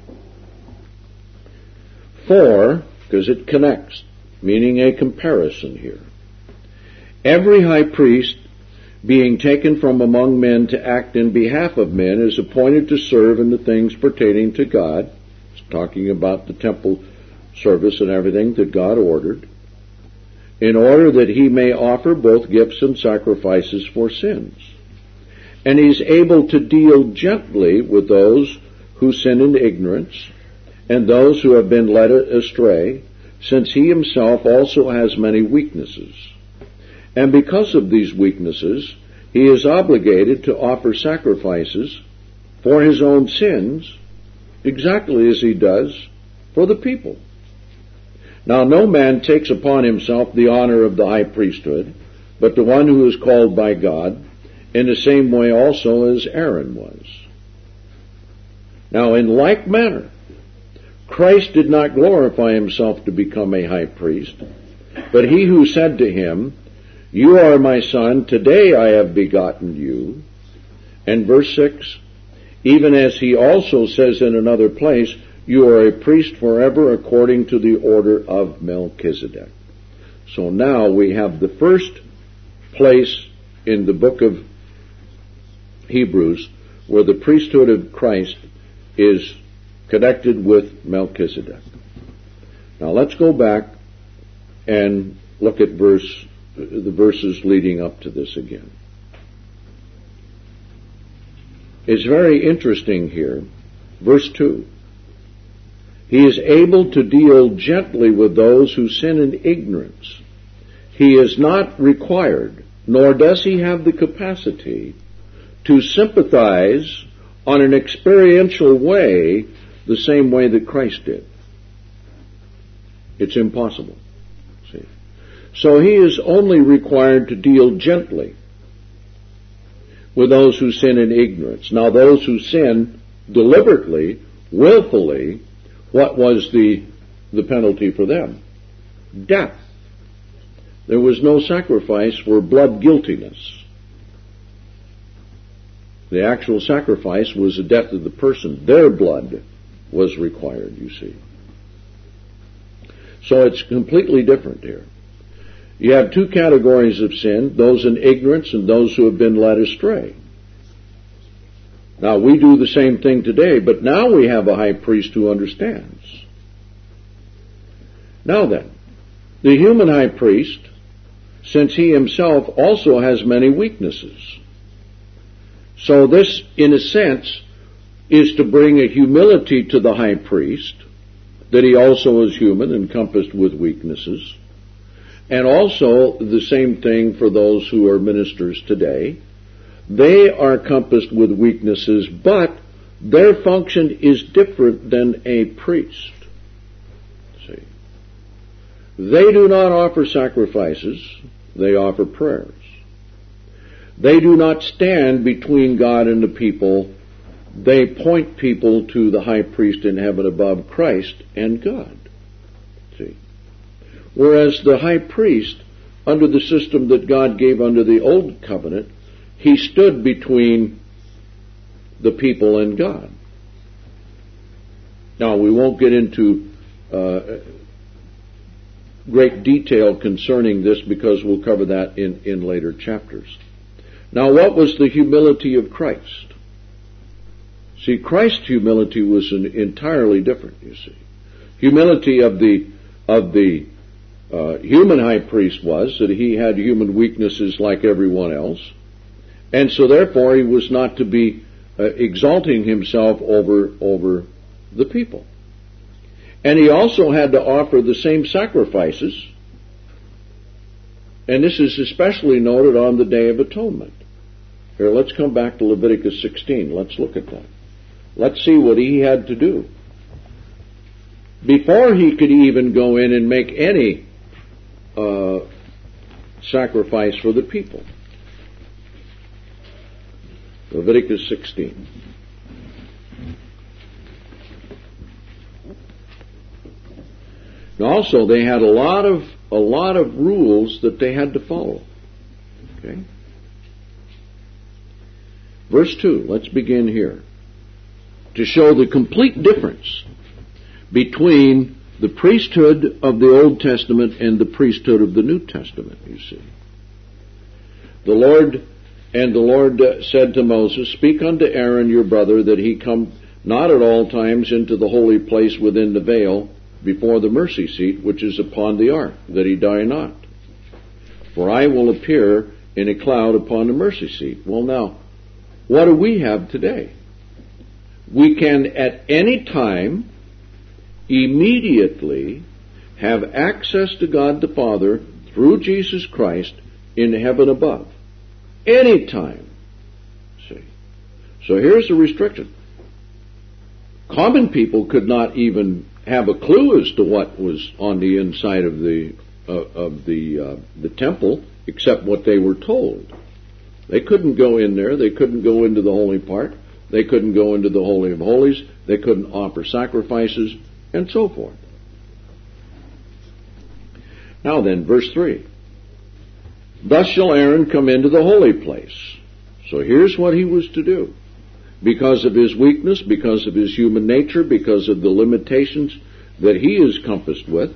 For, because it connects, meaning a comparison here, every high priest being taken from among men to act in behalf of men is appointed to serve in the things pertaining to God. It's talking about the temple service and everything that God ordered, in order that he may offer both gifts and sacrifices for sins. And he's able to deal gently with those who sin in ignorance and those who have been led astray, since he himself also has many weaknesses. And because of these weaknesses, he is obligated to offer sacrifices for his own sins, exactly as he does for the people. Now no man takes upon himself the honor of the high priesthood, but the one who is called by God, in the same way also as Aaron was. Now in like manner, Christ did not glorify himself to become a high priest, but he who said to him, "You are my son, today I have begotten you." And verse six, even as he also says in another place, "You are a priest forever according to the order of Melchizedek." So now we have the first place in the book of Hebrews where the priesthood of Christ is connected with Melchizedek. Now let's go back and look at verse the verses leading up to this again. It's very interesting here. Verse two. He is able to deal gently with those who sin in ignorance. He is not required, nor does he have the capacity, to sympathize on an experiential way the same way that Christ did. It's impossible. See? So he is only required to deal gently with those who sin in ignorance. Now those who sin deliberately, willfully, what was the, the penalty for them? Death. There was no sacrifice for blood guiltiness. The actual sacrifice was the death of the person. Their blood was required, you see. So it's completely different here. You have two categories of sin, those in ignorance and those who have been led astray. Now, we do the same thing today, but now we have a high priest who understands. Now then, the human high priest, since he himself also has many weaknesses. So this, in a sense, is to bring a humility to the high priest, that he also is human, encompassed with weaknesses, and also the same thing for those who are ministers today. They are compassed with weaknesses, but their function is different than a priest. See, they do not offer sacrifices, they offer prayers. They do not stand between God and the people. They point people to the high priest in heaven above, Christ and God. See? Whereas the high priest, under the system that God gave under the old covenant, he stood between the people and God. Now, we won't get into uh, great detail concerning this because we'll cover that in, in later chapters. Now, what was the humility of Christ? See, Christ's humility was an entirely different, you see. Humility of the of the uh, human high priest was that he had human weaknesses like everyone else, and so therefore he was not to be uh, exalting himself over over the people. And he also had to offer the same sacrifices, and this is especially noted on the Day of Atonement. Here, let's come back to Leviticus sixteen. Let's look at that. Let's see what he had to do. Before he could even go in and make any uh, sacrifice for the people. Leviticus sixteen. Now also, they had a lot of a lot of rules that they had to follow. Okay. Verse two, let's begin here. To show the complete difference between the priesthood of the Old Testament and the priesthood of the New Testament, you see. The Lord, and the Lord said to Moses, Speak unto Aaron your brother, that he come not at all times into the holy place within the veil, before the mercy seat which is upon the ark, that he die not. For I will appear in a cloud upon the mercy seat. Well now, what do we have today? We can at any time immediately have access to God the Father through Jesus Christ in heaven above. Any time. See? So here's the restriction. Common people could not even have a clue as to what was on the inside of the uh, of the uh, the temple, except what they were told. They couldn't go in there. They couldn't go into the holy part. They couldn't go into the Holy of Holies. They couldn't offer sacrifices, and so forth. Now then, verse three. Thus shall Aaron come into the holy place. So here's what he was to do. Because of his weakness, because of his human nature, because of the limitations that he is compassed with,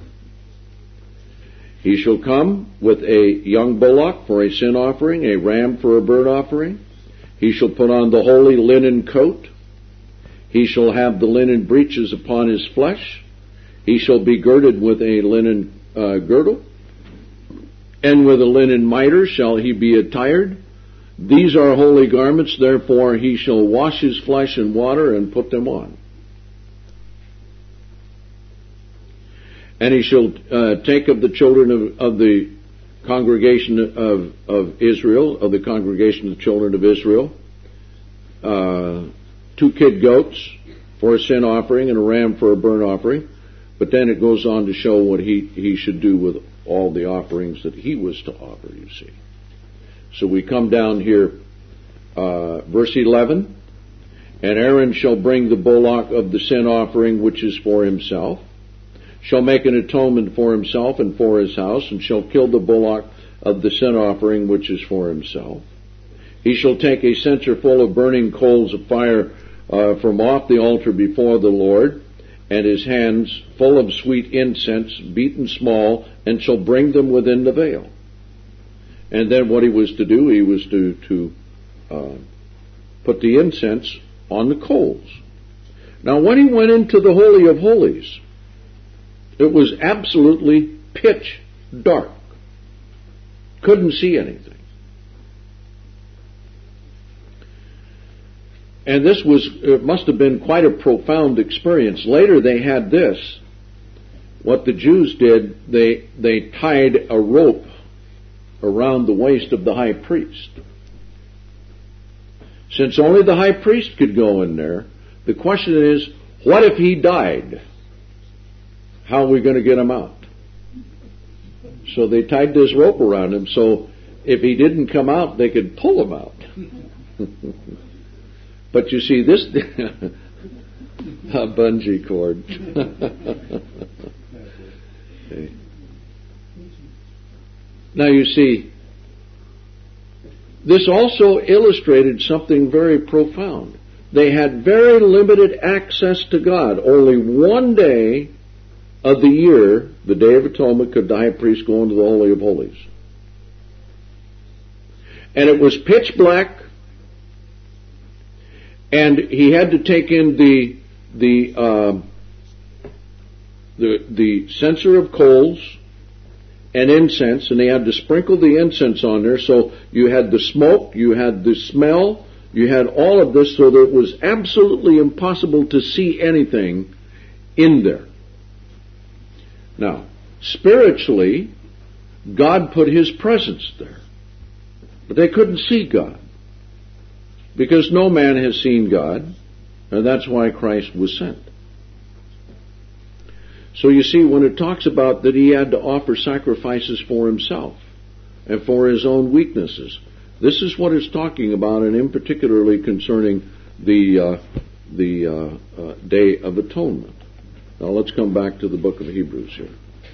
he shall come with a young bullock for a sin offering, a ram for a burnt offering. He shall put on the holy linen coat. He shall have the linen breeches upon his flesh. He shall be girded with a linen uh, girdle. And with a linen mitre shall he be attired. These are holy garments, therefore he shall wash his flesh in water and put them on. And he shall uh, take of the children of, of the congregation of, of Israel, of the congregation of the children of Israel, uh, two kid goats for a sin offering and a ram for a burnt offering. But then it goes on to show what he, he should do with all the offerings that he was to offer, you see. So we come down here, uh, verse eleven, and Aaron shall bring the bullock of the sin offering which is for himself, shall make an atonement for himself and for his house, and shall kill the bullock of the sin offering which is for himself. He shall take a censer full of burning coals of fire uh, from off the altar before the Lord, and his hands full of sweet incense, beaten small, and shall bring them within the veil. And then what he was to do, he was to, to uh, put the incense on the coals. Now when he went into the Holy of Holies, it was absolutely pitch dark. Couldn't see anything. And this was, it must have been quite a profound experience. Later they had this. What the Jews did, they, they tied a rope around the waist of the high priest. Since only the high priest could go in there, the question is, what if he died? How are we going to get him out? So they tied this rope around him, so if he didn't come out, they could pull him out. But you see, this a bungee cord. Okay. Now you see, this also illustrated something very profound. They had very limited access to God. Only one day of the year, the Day of Atonement, could the high priest go into the Holy of Holies. And it was pitch black, and he had to take in the the uh, the the censer of coals and incense, and they had to sprinkle the incense on there, so you had the smoke, you had the smell, you had all of this, so that it was absolutely impossible to see anything in there. Now, spiritually, God put His presence there, but they couldn't see God, because no man has seen God, and that's why Christ was sent. So you see, when it talks about that he had to offer sacrifices for himself and for his own weaknesses, this is what it's talking about, and in particularly concerning the uh, the uh, uh, Day of Atonement. Now let's come back to the book of Hebrews here.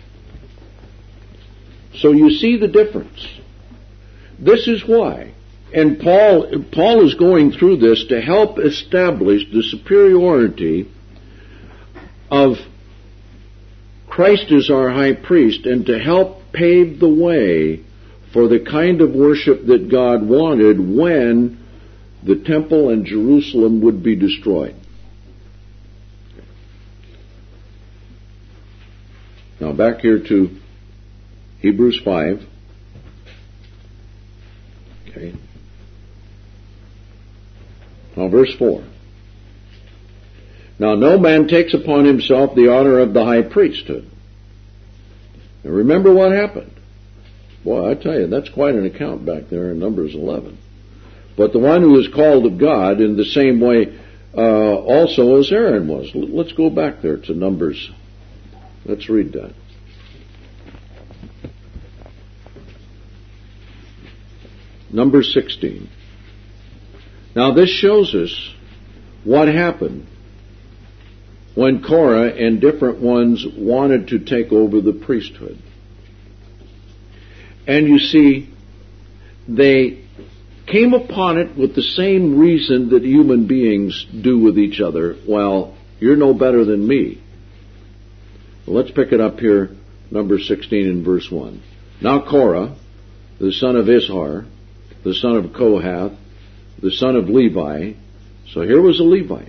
So you see the difference. This is why. And Paul, Paul is going through this to help establish the superiority of Christ as our high priest, and to help pave the way for the kind of worship that God wanted when the temple and Jerusalem would be destroyed. Now back here to Hebrews five. Okay. Now verse four. Now no man takes upon himself the honor of the high priesthood. Now remember what happened. Boy, I tell you, that's quite an account back there in Numbers eleven. But the one who is called of God in the same way uh, also as Aaron was. Let's go back there to Numbers. Let's read that. Numbers sixteen. Now this shows us what happened when Korah and different ones wanted to take over the priesthood. And you see, they came upon it with the same reason that human beings do with each other. Well, you're no better than me. Well, let's pick it up here, Numbers sixteen and verse one. Now Korah, the son of Ishar, the son of Kohath, the son of Levi. So here was a Levite.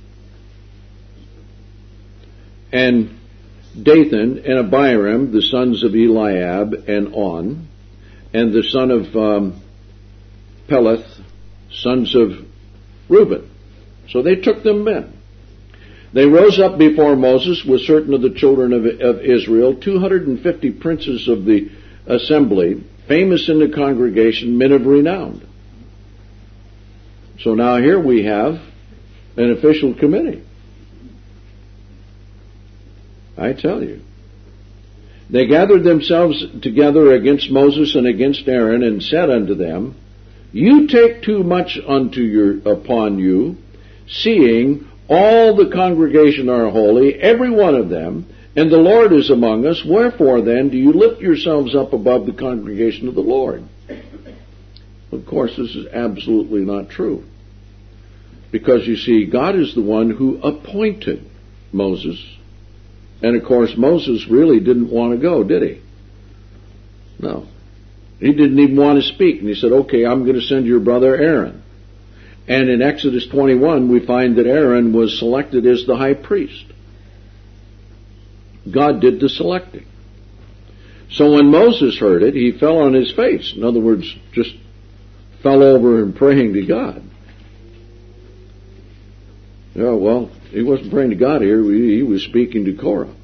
And Dathan and Abiram, the sons of Eliab and On, and the son of um, Peleth, sons of Reuben. So they took them men. They rose up before Moses with certain of the children of, of Israel, two hundred fifty princes of the assembly, famous in the congregation, men of renown. So now here we have an official committee. I tell you. They gathered themselves together against Moses and against Aaron, and said unto them, You take too much unto your upon you, seeing all the congregation are holy, every one of them, and the Lord is among us. Wherefore then do you lift yourselves up above the congregation of the Lord? Of course, this is absolutely not true. Because you see, God is the one who appointed Moses. And of course, Moses really didn't want to go, did he? No. He didn't even want to speak. And he said, okay, I'm going to send your brother Aaron. And in Exodus twenty-one, we find that Aaron was selected as the high priest. God did the selecting. So when Moses heard it, he fell on his face. In other words, just fell over and praying to God. Yeah, well, he wasn't praying to God here. He was speaking to Korah.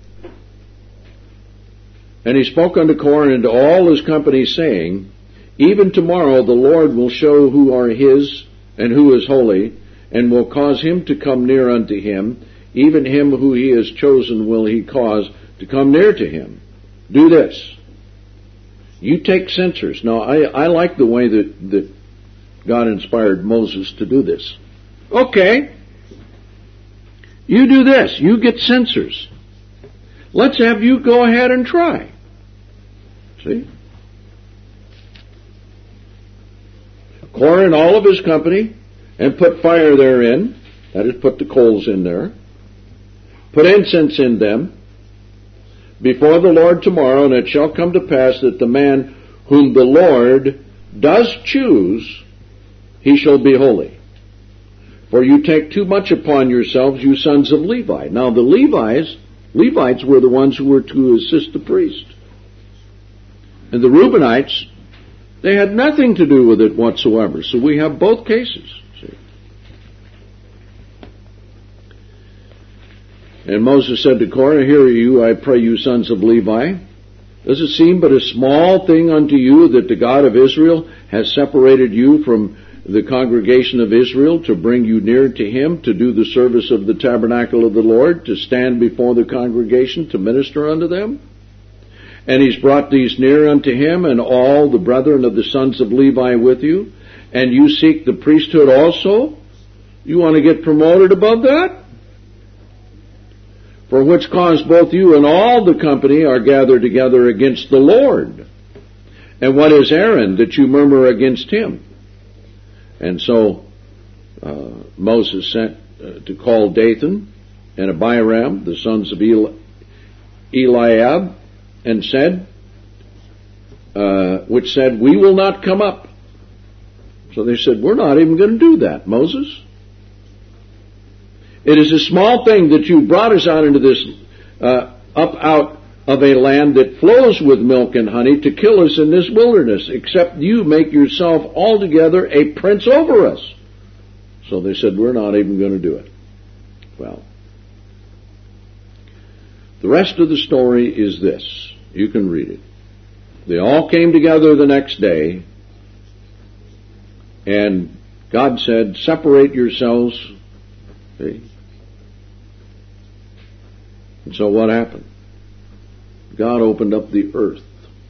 And he spoke unto Korah and to all his company, saying, even tomorrow the Lord will show who are his and who is holy, and will cause him to come near unto him. Even him who he has chosen will he cause to come near to him. Do this. You take censers. Now, I, I like the way that, that God inspired Moses to do this. Okay. You do this. You get censers. Let's have you go ahead and try. See? Korah and all of his company, and put fire therein. That is, put the coals in there. Put incense in them before the Lord tomorrow, and it shall come to pass that the man whom the Lord does choose, he shall be holy. For you take too much upon yourselves, you sons of Levi. Now the Levites, Levites were the ones who were to assist the priest. And the Reubenites, they had nothing to do with it whatsoever. So we have both cases. See? And Moses said to Korah, hear you, I pray you, sons of Levi. Does it seem but a small thing unto you that the God of Israel has separated you from the congregation of Israel to bring you near to him, to do the service of the tabernacle of the Lord, to stand before the congregation, to minister unto them? And he's brought these near unto him, and all the brethren of the sons of Levi with you, and you seek the priesthood also? You want to get promoted above that? For which cause both you and all the company are gathered together against the Lord. And what is Aaron that you murmur against him? And so uh, Moses sent uh, to call Dathan and Abiram, the sons of Eli- Eliab, and said, uh, which said, we will not come up. So they said, we're not even going to do that, Moses. It is a small thing that you brought us out into this, uh, up out of a land that flows with milk and honey to kill us in this wilderness, except you make yourself altogether a prince over us. So they said, we're not even going to do it. Well, the rest of the story is this. You can read it. They all came together the next day, and God said, separate yourselves. See? And so what happened? God opened up the earth.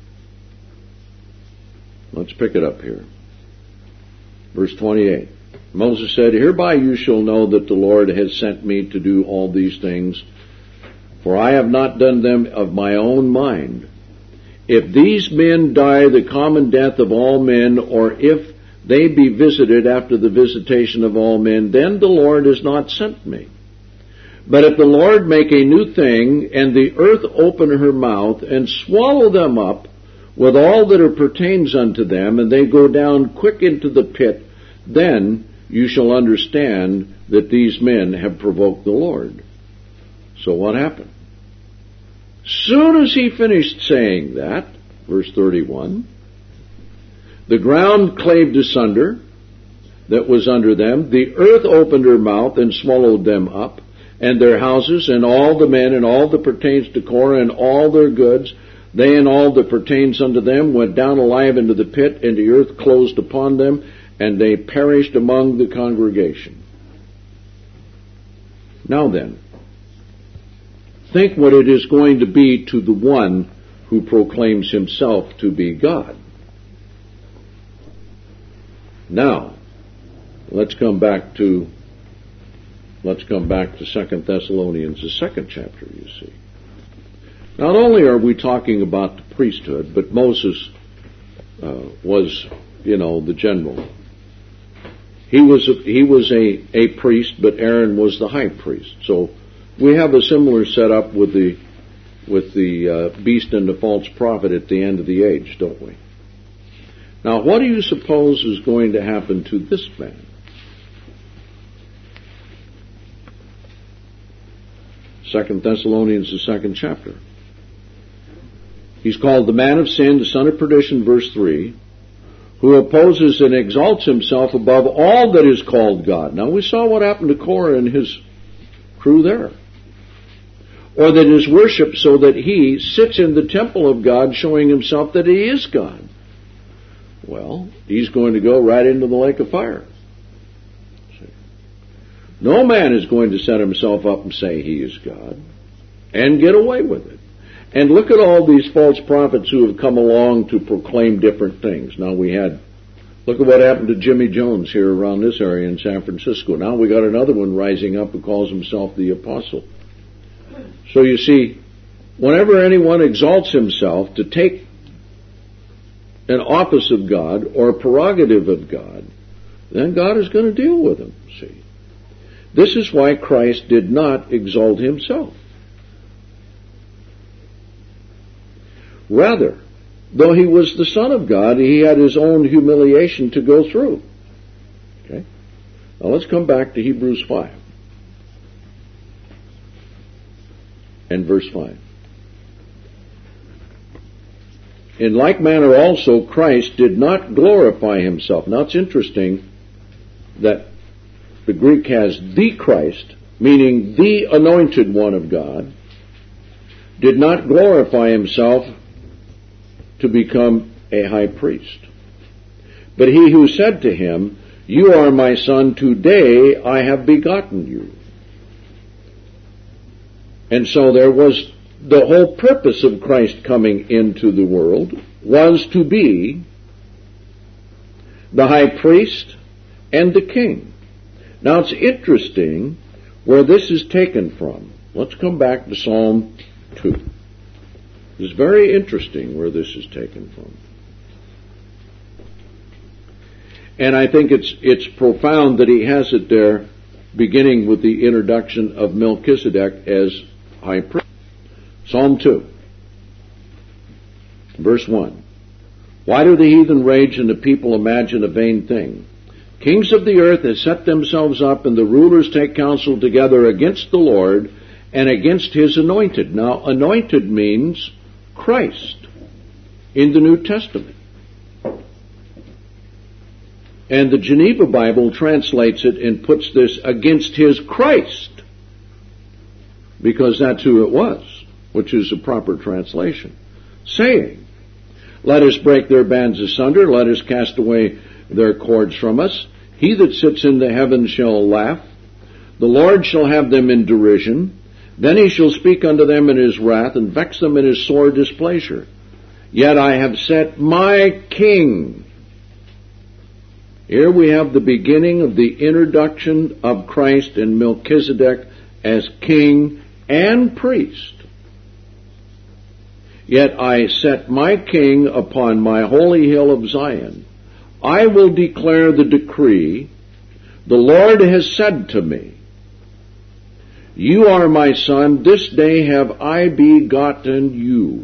Let's pick it up here. Verse twenty-eight. Moses said, hereby you shall know that the Lord has sent me to do all these things, for I have not done them of my own mind. If these men die the common death of all men, or if they be visited after the visitation of all men, then the Lord has not sent me. But if the Lord make a new thing, and the earth open her mouth, and swallow them up with all that are pertains unto them, and they go down quick into the pit, then you shall understand that these men have provoked the Lord. So what happened? Soon as he finished saying that, verse thirty-one, the ground claved asunder that was under them, the earth opened her mouth and swallowed them up, and their houses, and all the men, and all that pertains to Korah, and all their goods, they and all that pertains unto them, went down alive into the pit, and the earth closed upon them, and they perished among the congregation. Now then, think what it is going to be to the one who proclaims himself to be God. Now, let's come back to let's come back to Second Thessalonians, the second chapter, you see. Not only are we talking about the priesthood, but Moses uh, was, you know, the general. He was a, he was a, a priest, but Aaron was the high priest. So we have a similar setup with the with the uh, beast and the false prophet at the end of the age, don't we? Now, what do you suppose is going to happen to this man? Second Thessalonians, the second chapter. He's called the man of sin, the son of perdition, verse three, who opposes and exalts himself above all that is called God. Now, we saw what happened to Korah and his crew there. Or that is worshipped so that he sits in the temple of God, showing himself that he is God. Well, he's going to go right into the lake of fire. No man is going to set himself up and say he is God and get away with it. And look at all these false prophets who have come along to proclaim different things. Now we had, look at what happened to Jimmy Jones here around this area in San Francisco. Now we got another one rising up who calls himself the apostle. So you see, whenever anyone exalts himself to take an office of God or a prerogative of God, then God is going to deal with him, see. This is why Christ did not exalt himself. Rather, though he was the Son of God, he had his own humiliation to go through. Okay? Now let's come back to Hebrews five. And verse five. In like manner also Christ did not glorify himself. Now it's interesting that the Greek has the Christ, meaning the anointed one of God, did not glorify himself to become a high priest. But he who said to him, "You are my son, today I have begotten you." And so there was the whole purpose of Christ coming into the world was to be the high priest and the king. Now it's interesting where this is taken from. Let's come back to Psalm two. It's very interesting where this is taken from. And I think it's it's profound that he has it there, beginning with the introduction of Melchizedek as high priest. Psalm two, verse one. Why do the heathen rage and the people imagine a vain thing? Kings of the earth have set themselves up, and the rulers take counsel together against the Lord and against his anointed. Now, anointed means Christ in the New Testament. And the Geneva Bible translates it and puts this against his Christ, because that's who it was, which is a proper translation, saying, "Let us break their bands asunder, let us cast away their cords from us. He that sits in the heavens shall laugh. The Lord shall have them in derision. Then he shall speak unto them in his wrath, and vex them in his sore displeasure. Yet I have set my king." Here we have the beginning of the introduction of Christ and Melchizedek as king and priest. "Yet I set my king upon my holy hill of Zion. I will declare the decree. The Lord has said to me, You are my son, this day have I begotten you."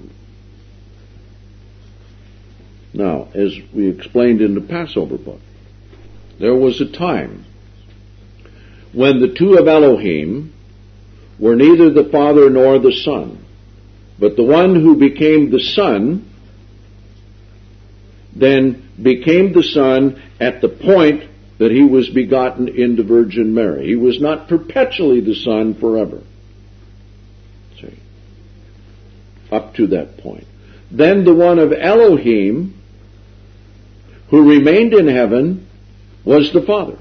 Now, as we explained in the Passover book, there was a time when the two of Elohim were neither the Father nor the Son, but the one who became the Son then became the Son at the point that he was begotten in the Virgin Mary. He was not perpetually the Son forever. See? Up to that point. Then the one of Elohim, who remained in heaven, was the Father.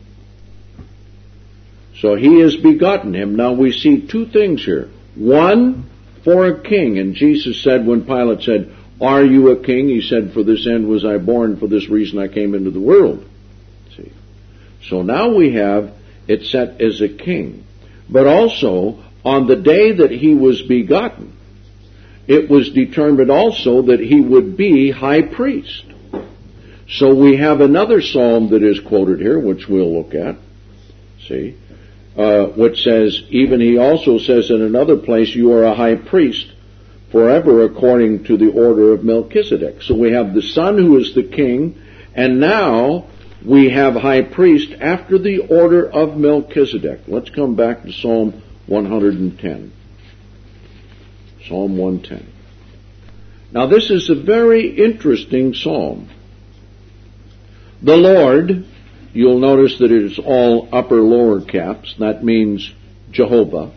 So he has begotten him. Now we see two things here. One, for a king. And Jesus said, when Pilate said, "Are you a king?" He said, "For this end was I born, for this reason I came into the world." See? So now we have it set as a king. But also, on the day that he was begotten, it was determined also that he would be high priest. So we have another psalm that is quoted here, which we'll look at. See, uh, which says, even he also says in another place, you are a high priest forever according to the order of Melchizedek. So we have the Son who is the king, and now we have high priest after the order of Melchizedek. Let's come back to Psalm one hundred ten. Psalm one ten. Now this is a very interesting psalm. The Lord, you'll notice that it is all upper lower caps. That means Jehovah.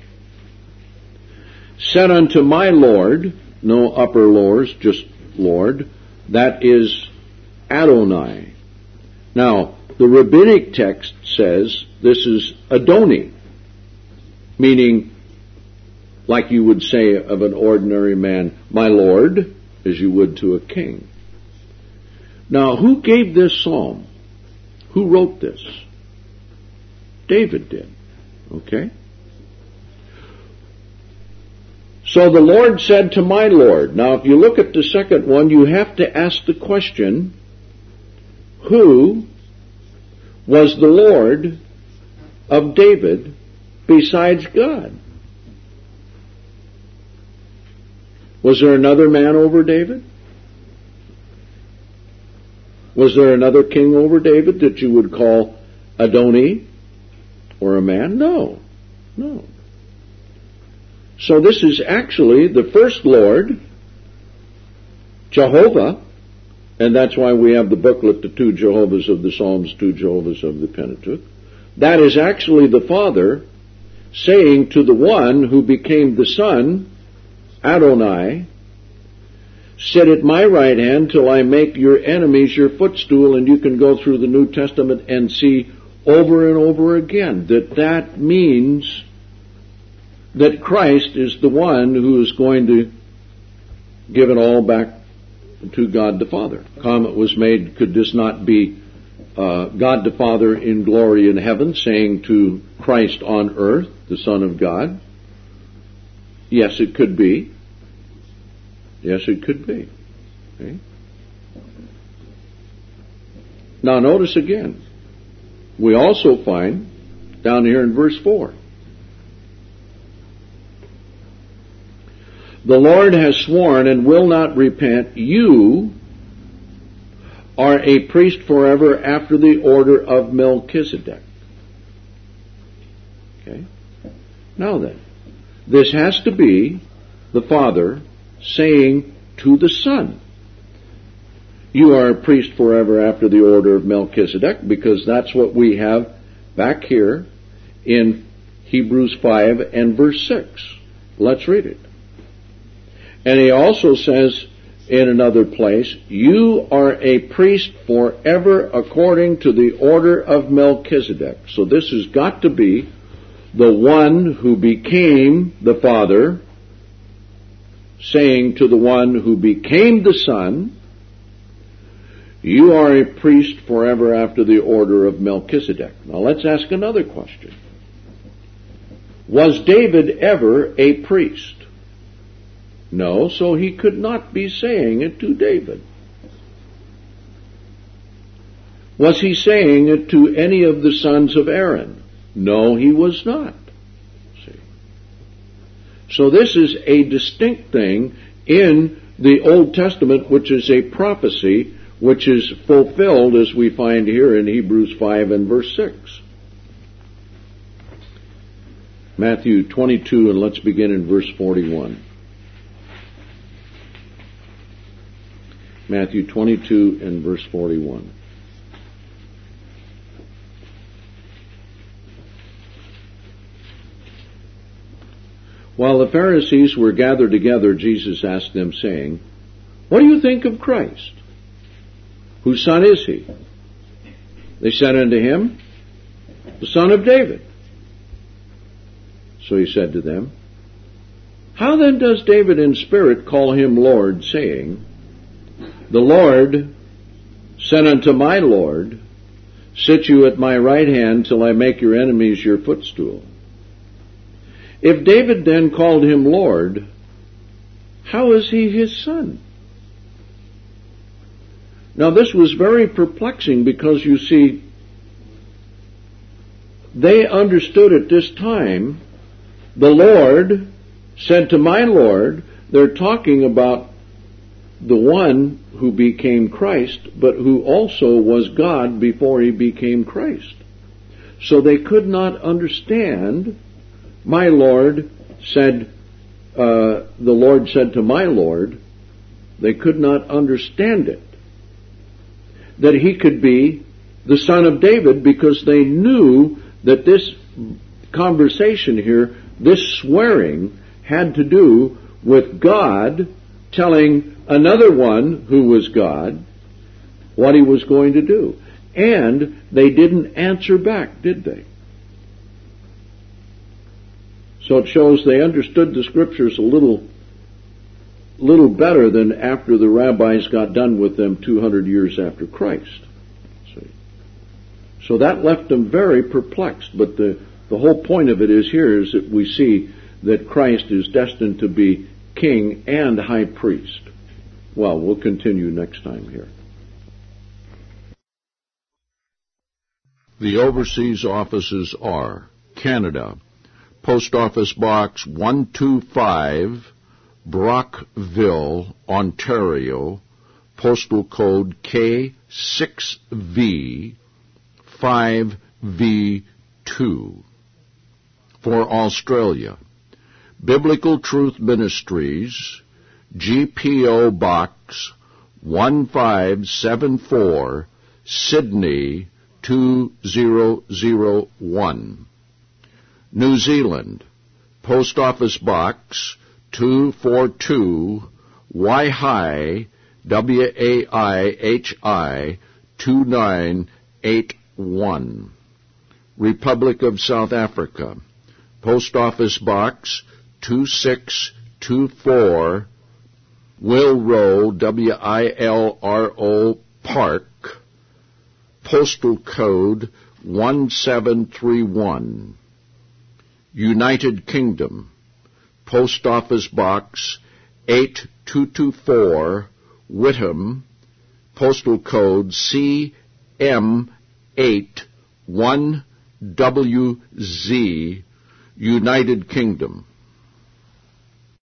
Said unto my Lord, no upper lowers, just Lord. That is Adonai. Now, the rabbinic text says this is Adoni, meaning, like you would say of an ordinary man, my Lord, as you would to a king. Now, who gave this psalm? Who wrote this? David did. Okay? So the Lord said to my Lord. Now, if you look at the second one, you have to ask the question, who was the Lord of David besides God? Was there another man over David? Was there another king over David that you would call Adoni or a man? No. No. So this is actually the first Lord, Jehovah, and that's why we have the booklet, the two Jehovahs of the Psalms, two Jehovahs of the Pentateuch. That is actually the Father saying to the one who became the Son, Adonai, sit at my right hand till I make your enemies your footstool. And you can go through the New Testament and see over and over again that that means that Christ is the one who is going to give it all back to God the Father. Comment was made, could this not be uh, God the Father in glory in heaven saying to Christ on earth, the Son of God? Yes, it could be. Yes, it could be. Okay. Now notice again, we also find down here in verse four, the Lord has sworn and will not repent, you are a priest forever after the order of Melchizedek. Okay. Now then, this has to be the Father saying to the Son, you are a priest forever after the order of Melchizedek, because that's what we have back here in Hebrews five and verse six. Let's read it. And he also says in another place, you are a priest forever according to the order of Melchizedek. So this has got to be the one who became the Father saying to the one who became the Son, you are a priest forever after the order of Melchizedek. Now let's ask another question. Was David ever a priest? No, so he could not be saying it to David. Was he saying it to any of the sons of Aaron? No, he was not. See? So this is a distinct thing in the Old Testament, which is a prophecy, which is fulfilled as we find here in Hebrews five and verse six. Matthew twenty-two, and let's begin in verse forty-one. Matthew twenty-two and verse forty-one. While the Pharisees were gathered together, Jesus asked them, saying, what do you think of Christ? Whose son is he? They said unto him, the son of David. So he said to them, how then does David in spirit call him Lord, saying, the Lord said unto my Lord, sit you at my right hand till I make your enemies your footstool. If David then called him Lord, how is he his son? Now this was very perplexing because, you see, they understood at this time, the Lord said to my Lord, they're talking about the one who became Christ, but who also was God before he became Christ. So they could not understand, my Lord said, uh, the Lord said to my Lord, they could not understand it, that he could be the son of David, because they knew that this conversation here, this swearing, had to do with God telling another one who was God what he was going to do. And they didn't answer back, did they? So it shows they understood the scriptures a little, little better than after the rabbis got done with them two hundred years after Christ. See? So that left them very perplexed. But the, the whole point of it is here is that we see that Christ is destined to be king and high priest. Well, we'll continue next time here. The overseas offices are Canada, Post Office Box one two five, Brockville, Ontario, postal code K six V five V two. For Australia, Biblical Truth Ministries, G P O Box one five seven four, Sydney two zero zero one. New Zealand, Post Office Box two forty-two, Waihi, W A I H I two nine eight one. Republic of South Africa, Post Office Box two six two four, Wilro, W I L R O Park, postal code one seven three one. United Kingdom, Post Office Box eight two two four, Whitham, postal code C M eight one W Z, United Kingdom.